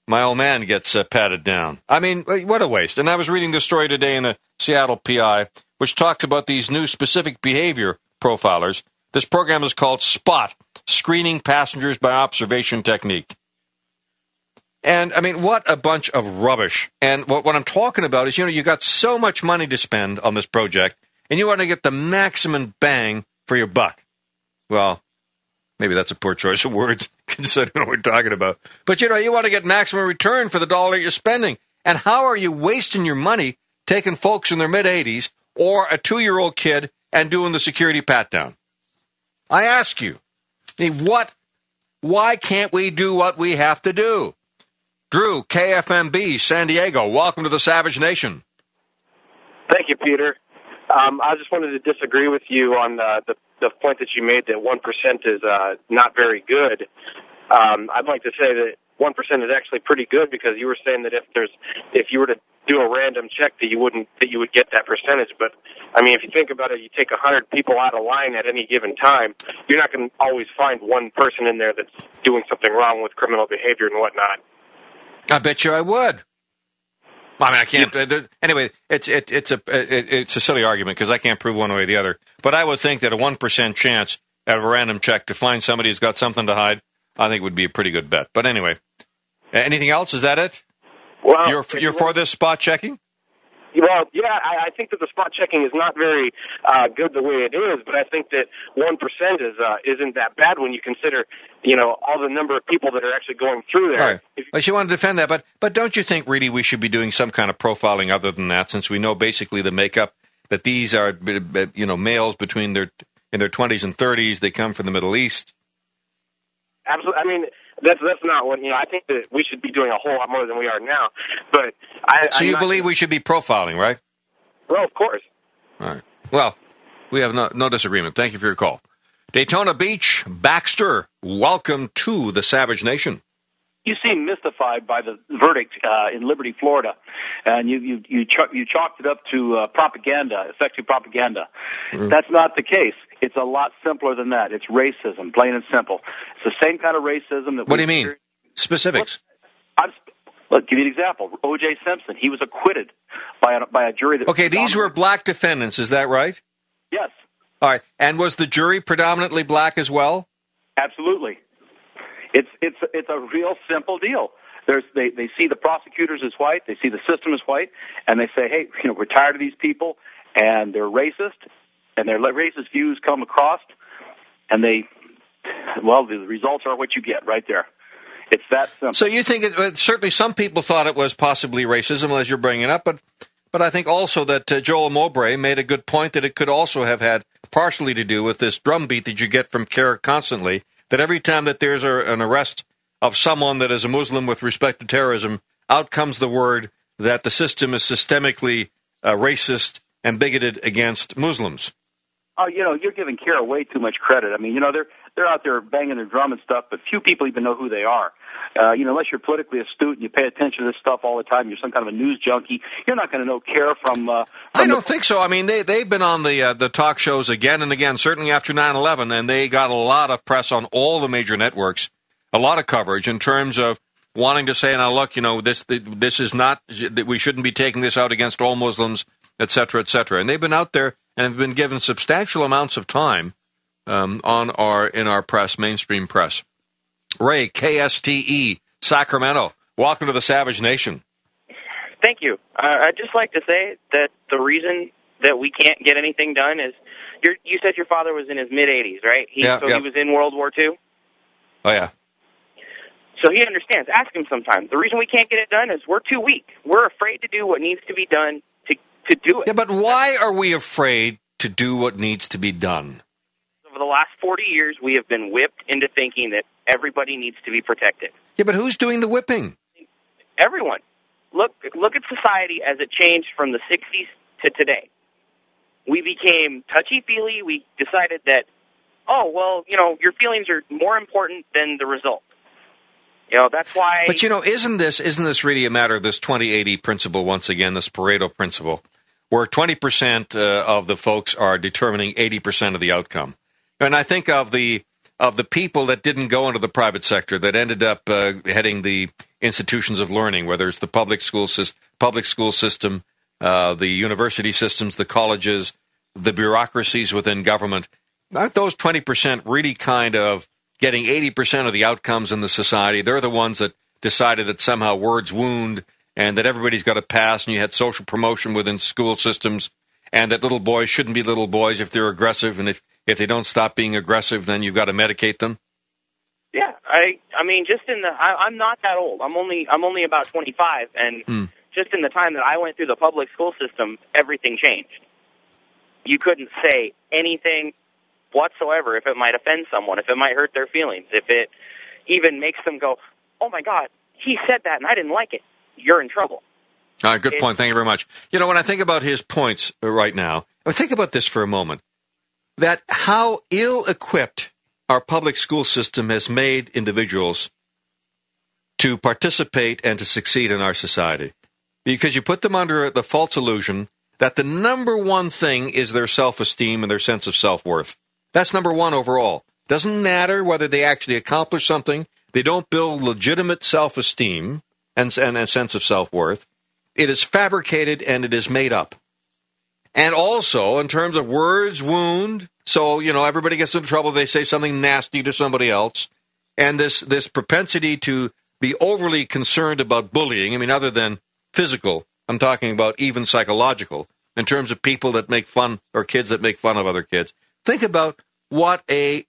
my old man gets patted down. I mean, what a waste. And I was reading this story today in the Seattle PI, which talked about these new specific behavior profilers. This program is called SPOT, Screening Passengers by Observation Technique. And, I mean, what a bunch of rubbish. And what I'm talking about is, you got so much money to spend on this project, and you want to get the maximum bang for your buck. Well, maybe that's a poor choice of words, considering what we're talking about. But, you want to get maximum return for the dollar you're spending. And how are you wasting your money taking folks in their mid-80s or a 2-year-old kid and doing the security pat-down? I ask you, why can't we do what we have to do? Drew, KFMB, San Diego, welcome to the Savage Nation. Thank you, Peter. I just wanted to disagree with you on the point that you made that 1% is not very good. I'd like to say that 1% is actually pretty good, because you were saying that if you were to do a random check that you would get that percentage. But I mean, if you think about it, you take 100 people out of line at any given time, you're not going to always find one person in there that's doing something wrong with criminal behavior and whatnot. I bet you I would. I mean, I can't. Anyway, it's a silly argument, because I can't prove one way or the other. But I would think that a 1% chance out of a random check to find somebody who's got something to hide, I think would be a pretty good bet. But anyway, anything else? Is that it? Well, you're for this spot checking? Well, yeah, I think that the spot checking is not very good the way it is, but I think that 1% isn't that bad when you consider, all the number of people that are actually going through there. All right. Well, you want to defend that, but don't you think really we should be doing some kind of profiling other than that, since we know basically the makeup that these are, males in their 20s and 30s, they come from the Middle East? Absolutely. I mean, that's not what, I think that we should be doing a whole lot more than we are now. But So you believe we should be profiling, right? Well, of course. All right. Well, we have no disagreement. Thank you for your call. Daytona Beach, Baxter, welcome to the Savage Nation. You seem mystified by the verdict in Liberty, Florida, and you chalked it up to propaganda, effective propaganda. Mm-hmm. That's not the case. It's a lot simpler than that. It's racism, plain and simple. It's the same kind of racism that. What do you mean? Specifics. Look, give you an example. O.J. Simpson. He was acquitted by a jury. Okay, these were black defendants. Is that right? Yes. All right, and was the jury predominantly black as well? Absolutely. It's a real simple deal. They see the prosecutors as white, they see the system as white, and they say, hey, we're tired of these people, and they're racist, and their racist views come across, and the results are what you get right there. It's that simple. So you think certainly some people thought it was possibly racism, as you're bringing up, but I think also that Joel Mowbray made a good point that it could also have had partially to do with this drumbeat that you get from CARE constantly, that every time that there's an arrest of someone that is a Muslim with respect to terrorism, out comes the word that the system is systemically racist and bigoted against Muslims. Oh, you're giving CARE way too much credit. I mean, they're out there banging their drum and stuff, but few people even know who they are. Unless you're politically astute and you pay attention to this stuff all the time, you're some kind of a news junkie, you're not going to know CARE from I don't think so. I mean, they've been on the talk shows again and again, certainly after 9/11, and they got a lot of press on all the major networks, a lot of coverage in terms of wanting to say, now look, this is not, we shouldn't be taking this out against all Muslims, et cetera, et cetera. And they've been out there and have been given substantial amounts of time in our press, mainstream press. Ray, KSTE, Sacramento, welcome to the Savage Nation. Thank you. I'd just like to say that the reason that we can't get anything done is, you said your father was in his mid-80s, right? He was in World War II? Oh, yeah. So he understands. Ask him sometime. The reason we can't get it done is we're too weak. We're afraid to do what needs to be done to do it. Yeah, but why are we afraid to do what needs to be done? Over the last 40 years, we have been whipped into thinking that everybody needs to be protected. Yeah, but who's doing the whipping? Everyone. Look at society as it changed from the 60s to today. We became touchy-feely. We decided that, your feelings are more important than the result. That's why. But isn't this really a matter of this 20-80 principle once again, this Pareto principle, where 20% of the folks are determining 80% of the outcome? And I think of the of the people that didn't go into the private sector, that ended up heading the institutions of learning, whether it's the public school system, the university systems, the colleges, the bureaucracies within government. Aren't those 20% really kind of getting 80% of the outcomes in the society? They're the ones that decided that somehow words wound and that everybody's got to pass, and you had social promotion within school systems, and that little boys shouldn't be little boys if they're aggressive, and if they don't stop being aggressive, then you've got to medicate them? Yeah, I mean, just in the I'm not that old. I'm only about 25, and just in the time that I went through the public school system, everything changed. You couldn't say anything whatsoever if it might offend someone, if it might hurt their feelings, if it even makes them go, "Oh my God, he said that and I didn't like it." You're in trouble. All right, good point. Thank you very much. You know, when I think about his points right now, I think about this for a moment, that how ill-equipped our public school system has made individuals to participate and to succeed in our society. Because you put them under the false illusion that the number one thing is their self-esteem and their sense of self-worth. That's number one overall. Doesn't matter whether they actually accomplish something. They don't build legitimate self-esteem and a sense of self-worth. It is fabricated and it is made up. And also, in terms of words wound, so, you know, everybody gets into trouble if they say something nasty to somebody else. And this propensity to be overly concerned about bullying, I mean, other than physical, I'm talking about even psychological, in terms of people that make fun, or kids that make fun of other kids. Think about what a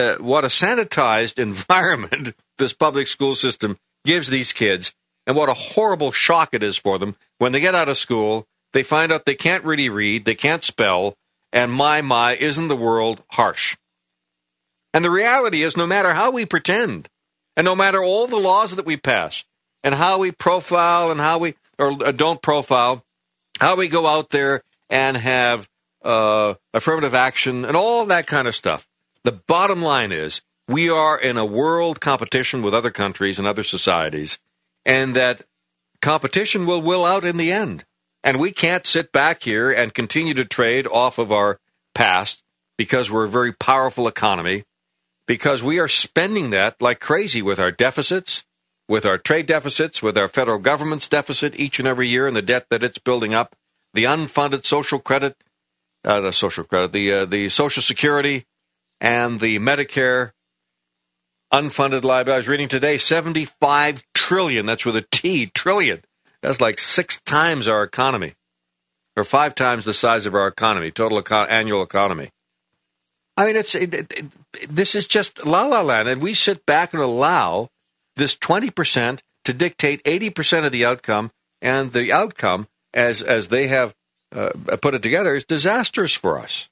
sanitized environment this public school system gives these kids, and what a horrible shock it is for them when they get out of school. They find out they can't really read, they can't spell, and my, isn't the world harsh? And the reality is, no matter how we pretend, and no matter all the laws that we pass, and how we profile and how we don't profile, how we go out there and have affirmative action and all that kind of stuff, the bottom line is we are in a world competition with other countries and other societies, and that competition will will out in the end. And we can't sit back here and continue to trade off of our past because we're a very powerful economy, because we are spending that like crazy with our deficits, with our trade deficits, with our federal government's deficit each and every year and the debt that it's building up, the unfunded social credit, the Social Security, and the Medicare unfunded liability. I was reading today, $75 trillion. That's with a T, trillion. That's like 6 times our economy, or 5 times the size of our economy, total annual economy. I mean, this is just la-la land, and we sit back and allow this 20% to dictate 80% of the outcome, and the outcome, as they have put it together, is disastrous for us.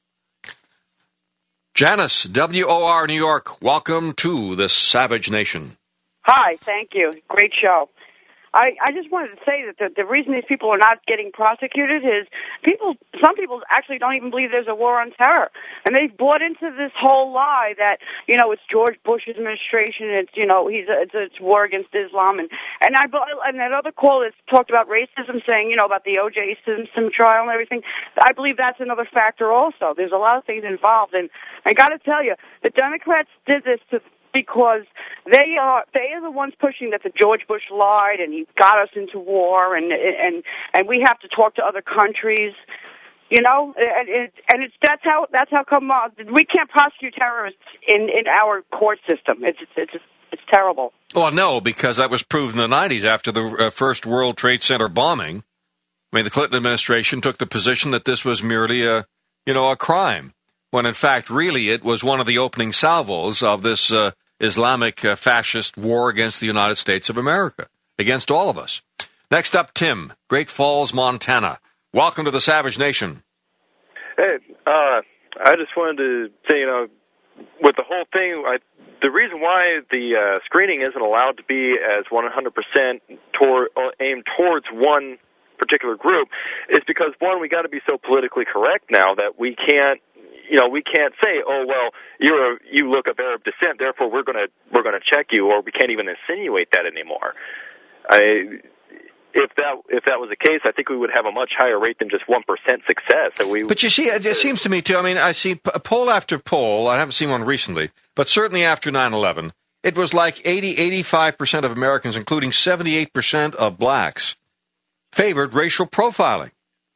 Janice, WOR New York, welcome to the Savage Nation. Hi, thank you. Great show. I just wanted to say that the reason these people are not getting prosecuted is some people actually don't even believe there's a war on terror. And they've bought into this whole lie that, you know, it's George Bush's administration, it's, you know, it's war against Islam. And that other call that talked about racism, saying, you know, about the O.J. Simpson trial and everything, I believe that's another factor also. There's a lot of things involved. And I got to tell you, the Democrats did this because they are the ones pushing that the George Bush lied and he got us into war, and we have to talk to other countries, you know, and that's how come we can't prosecute terrorists in our court system. It's terrible. Well, no, because that was proved in the 90s after the first World Trade Center bombing. I mean, the Clinton administration took the position that this was merely a crime, when in fact, really, it was one of the opening salvos of this Islamic fascist war against the United States of America, against all of us. Next up, Tim, Great Falls, Montana. Welcome to the Savage Nation. Hey, I just wanted to say, you know, with the whole thing, the reason why the screening isn't allowed to be as 100% aimed towards one particular group is because, one, we got to be so politically correct now that we can't say, oh well, you look of Arab descent, therefore we're gonna check you, or we can't even insinuate that anymore. if that was the case, I think we would have a much higher rate than just 1% success. But you see, it seems to me too. I mean, I see poll after poll. I haven't seen one recently, but certainly after 9/11, it was like 85% of Americans, including 78% of blacks, favored racial profiling.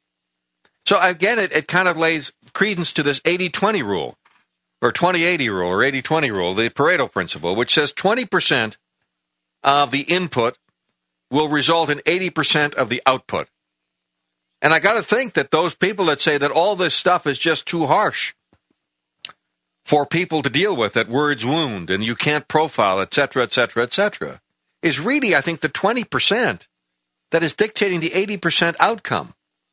So again, it kind of lays credence to this 80-20 rule, or 20-80 rule, or 80-20 rule, the Pareto principle, which says 20% of the input will result in 80% of the output. And I got to think that those people that say that all this stuff is just too harsh for people to deal with, that words wound and you can't profile, etc., etc., etc., is really, I think, the 20% that is dictating the 80% outcome.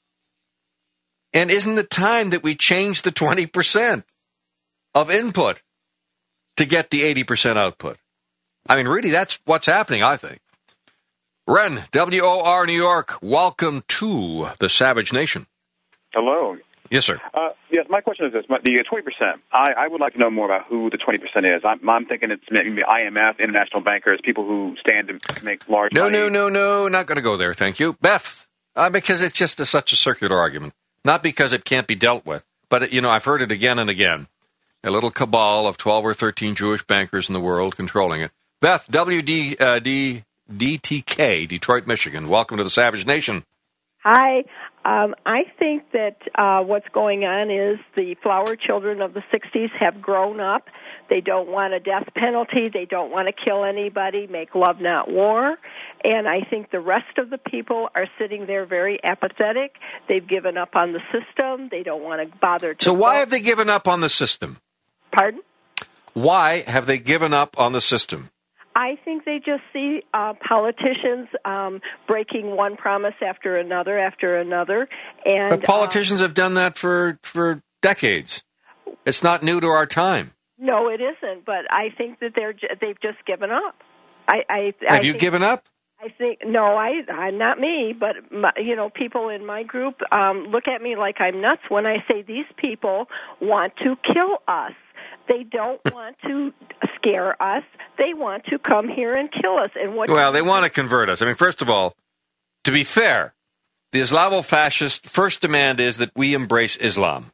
And isn't it time that we change the 20% of input to get the 80% output? I mean, really, that's what's happening, I think. Ren, WOR New York, welcome to the Savage Nation. Hello. Yes, sir. Yes, my question is this. The 20%, I would like to know more about who the 20% is. I'm thinking it's maybe IMF, international bankers, people who stand to make large money. No, not going to go there, thank you. Beth, because it's just such a circular argument. Not because it can't be dealt with, but, I've heard it again and again. A little cabal of 12 or 13 Jewish bankers in the world controlling it. Beth, DTK, Detroit, Michigan. Welcome to the Savage Nation. Hi. I think that what's going on is the flower children of the 60s have grown up. They don't want a death penalty. They don't want to kill anybody, make love, not war. And I think the rest of the people are sitting there very apathetic. They've given up on the system. They don't want to bother to So why have they given up on the system? Pardon? Why have they given up on the system? I think they just see politicians breaking one promise after another. And but politicians have done that for decades. It's not new to our time. No, it isn't. But I think that they've just given up. Have you given up? I think I'm not me, but people in my group look at me like I'm nuts when I say these people want to kill us. They don't want to scare us. They want to come here and kill us. And they want to convert us. I mean, first of all, to be fair, the Islamo-fascist first demand is that we embrace Islam.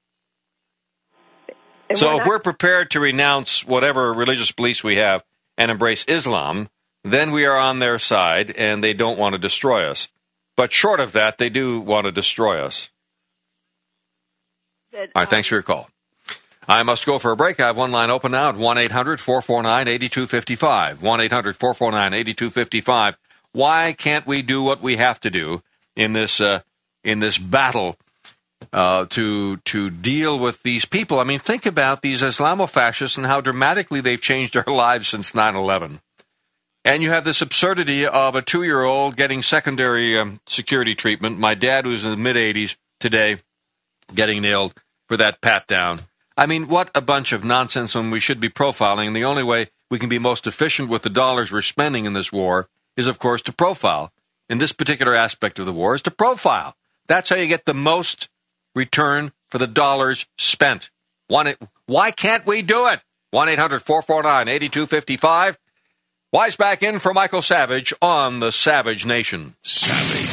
And so if we're prepared to renounce whatever religious beliefs we have and embrace Islam, then we are on their side and they don't want to destroy us. But short of that, they do want to destroy us. All right, thanks for your call. I must go for a break. I have one line open now at 1-800-449-8255. 1-800-449-8255. Why can't we do what we have to do in this battle to deal with these people? I mean, think about these Islamo-fascists and how dramatically they've changed our lives since 9/11. And you have this absurdity of a 2-year-old getting secondary security treatment. My dad, who's in the mid-80s today, getting nailed for that pat-down. I mean, what a bunch of nonsense when we should be profiling. And the only way we can be most efficient with the dollars we're spending in this war is, of course, to profile. In this particular aspect of the war is to profile. That's how you get the most return for the dollars spent. Why can't we do it? 1-800-449-8255. Wise back in for Michael Savage on the Savage Nation. Savage.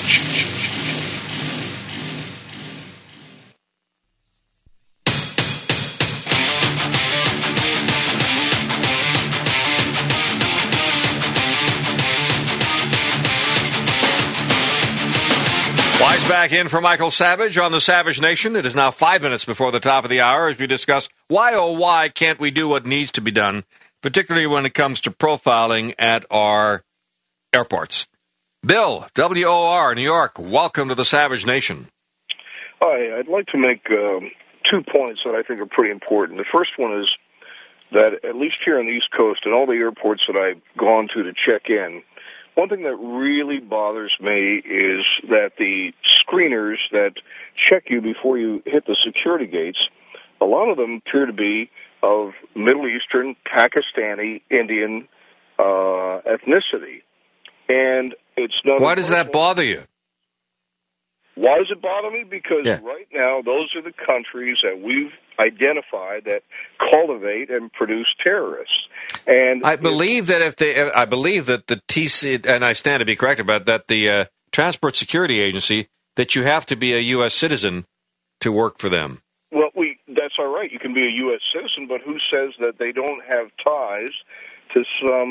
Wise back in for Michael Savage on the Savage Nation. It is now 5 minutes before the top of the hour as we discuss why can't we do what needs to be done, particularly when it comes to profiling at our airports. Bill, WOR, New York, welcome to the Savage Nation. Hi, I'd like to make 2 points that I think are pretty important. The first one is that at least here on the East Coast and all the airports that I've gone to check in, one thing that really bothers me is that the screeners that check you before you hit the security gates, a lot of them appear to be of Middle Eastern, Pakistani, Indian ethnicity. And it's not. Why does that bother you? Why does it bother me? Because right now, those are the countries that we've identified that cultivate and produce terrorists. And I believe that the TC, and I stand to be corrected about that, the Transport Security Agency that you have to be a U.S. citizen to work for them. Well, that's all right. You can be a U.S. citizen, but who says that they don't have ties to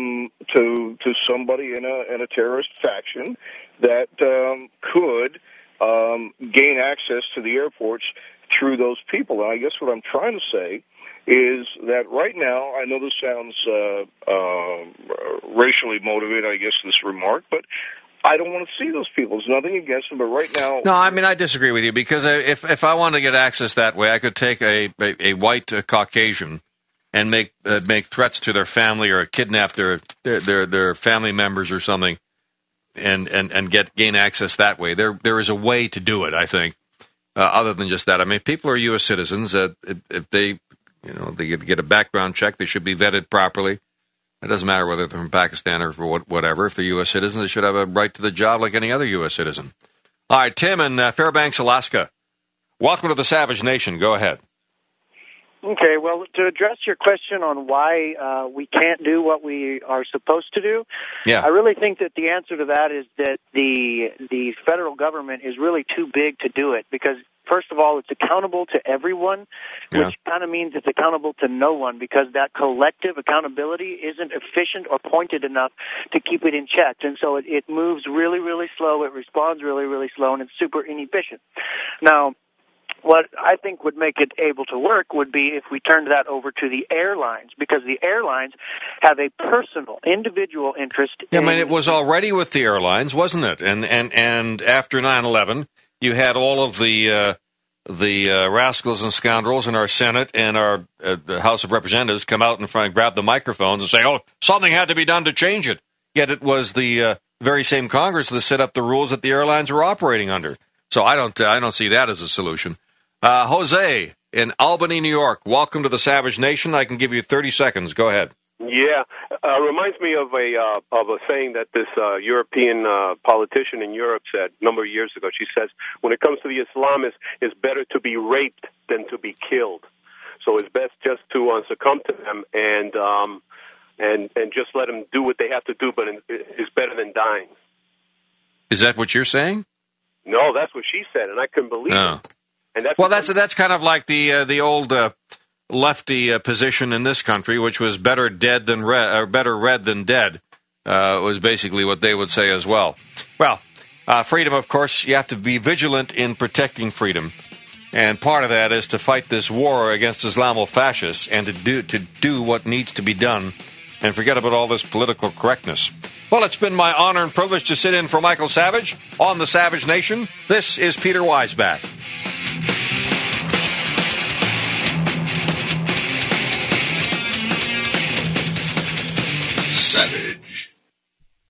somebody in a terrorist faction that could gain access to the airports through those people? And I guess what I'm trying to say is that right now, I know this sounds racially motivated, I guess, this remark, but I don't want to see those people. There's nothing against them, but right now... No, I mean, I disagree with you, because if I wanted to get access that way, I could take a white Caucasian and make threats to their family or kidnap their family members or something and gain access that way. There is a way to do it, I think, other than just that. I mean, people are U.S. citizens. If they get a background check, they should be vetted properly. It doesn't matter whether they're from Pakistan or for whatever. If they're U.S. citizens, they should have a right to the job like any other U.S. citizen. All right, Tim in Fairbanks, Alaska. Welcome to the Savage Nation. Go ahead. Okay, well, to address your question on why we can't do what we are supposed to do, I really think that the answer to that is that the federal government is really too big to do it, because first of all, it's accountable to everyone, which kind of means it's accountable to no one, because that collective accountability isn't efficient or pointed enough to keep it in check. And so it moves really, really slow, it responds really, really slow, and it's super inefficient. Now, what I think would make it able to work would be if we turned that over to the airlines, because the airlines have a personal, individual interest. I mean, it was already with the airlines, wasn't it? And after 9/11, you had all of the rascals and scoundrels in our Senate and our the House of Representatives come out in front and grab the microphones and say, "Oh, something had to be done to change it." Yet it was the very same Congress that set up the rules that the airlines were operating under. So I don't see that as a solution. Jose in Albany, New York. Welcome to the Savage Nation. I can give you 30 seconds. Go ahead. Yeah, reminds me of a saying that this European politician in Europe said a number of years ago. She says, when it comes to the Islamists, it's better to be raped than to be killed. So it's best just to succumb to them and just let them do what they have to do, but it's better than dying. Is that what you're saying? No, that's what she said, and I couldn't believe it. And that's kind of like the old lefty position in this country, which was better dead than better red than dead, was basically what they would say as well. Well, freedom, of course, you have to be vigilant in protecting freedom, and part of that is to fight this war against Islamofascists and to do what needs to be done, and forget about all this political correctness. Well, it's been my honor and privilege to sit in for Michael Savage on the Savage Nation. This is Peter Weisbach. Savage.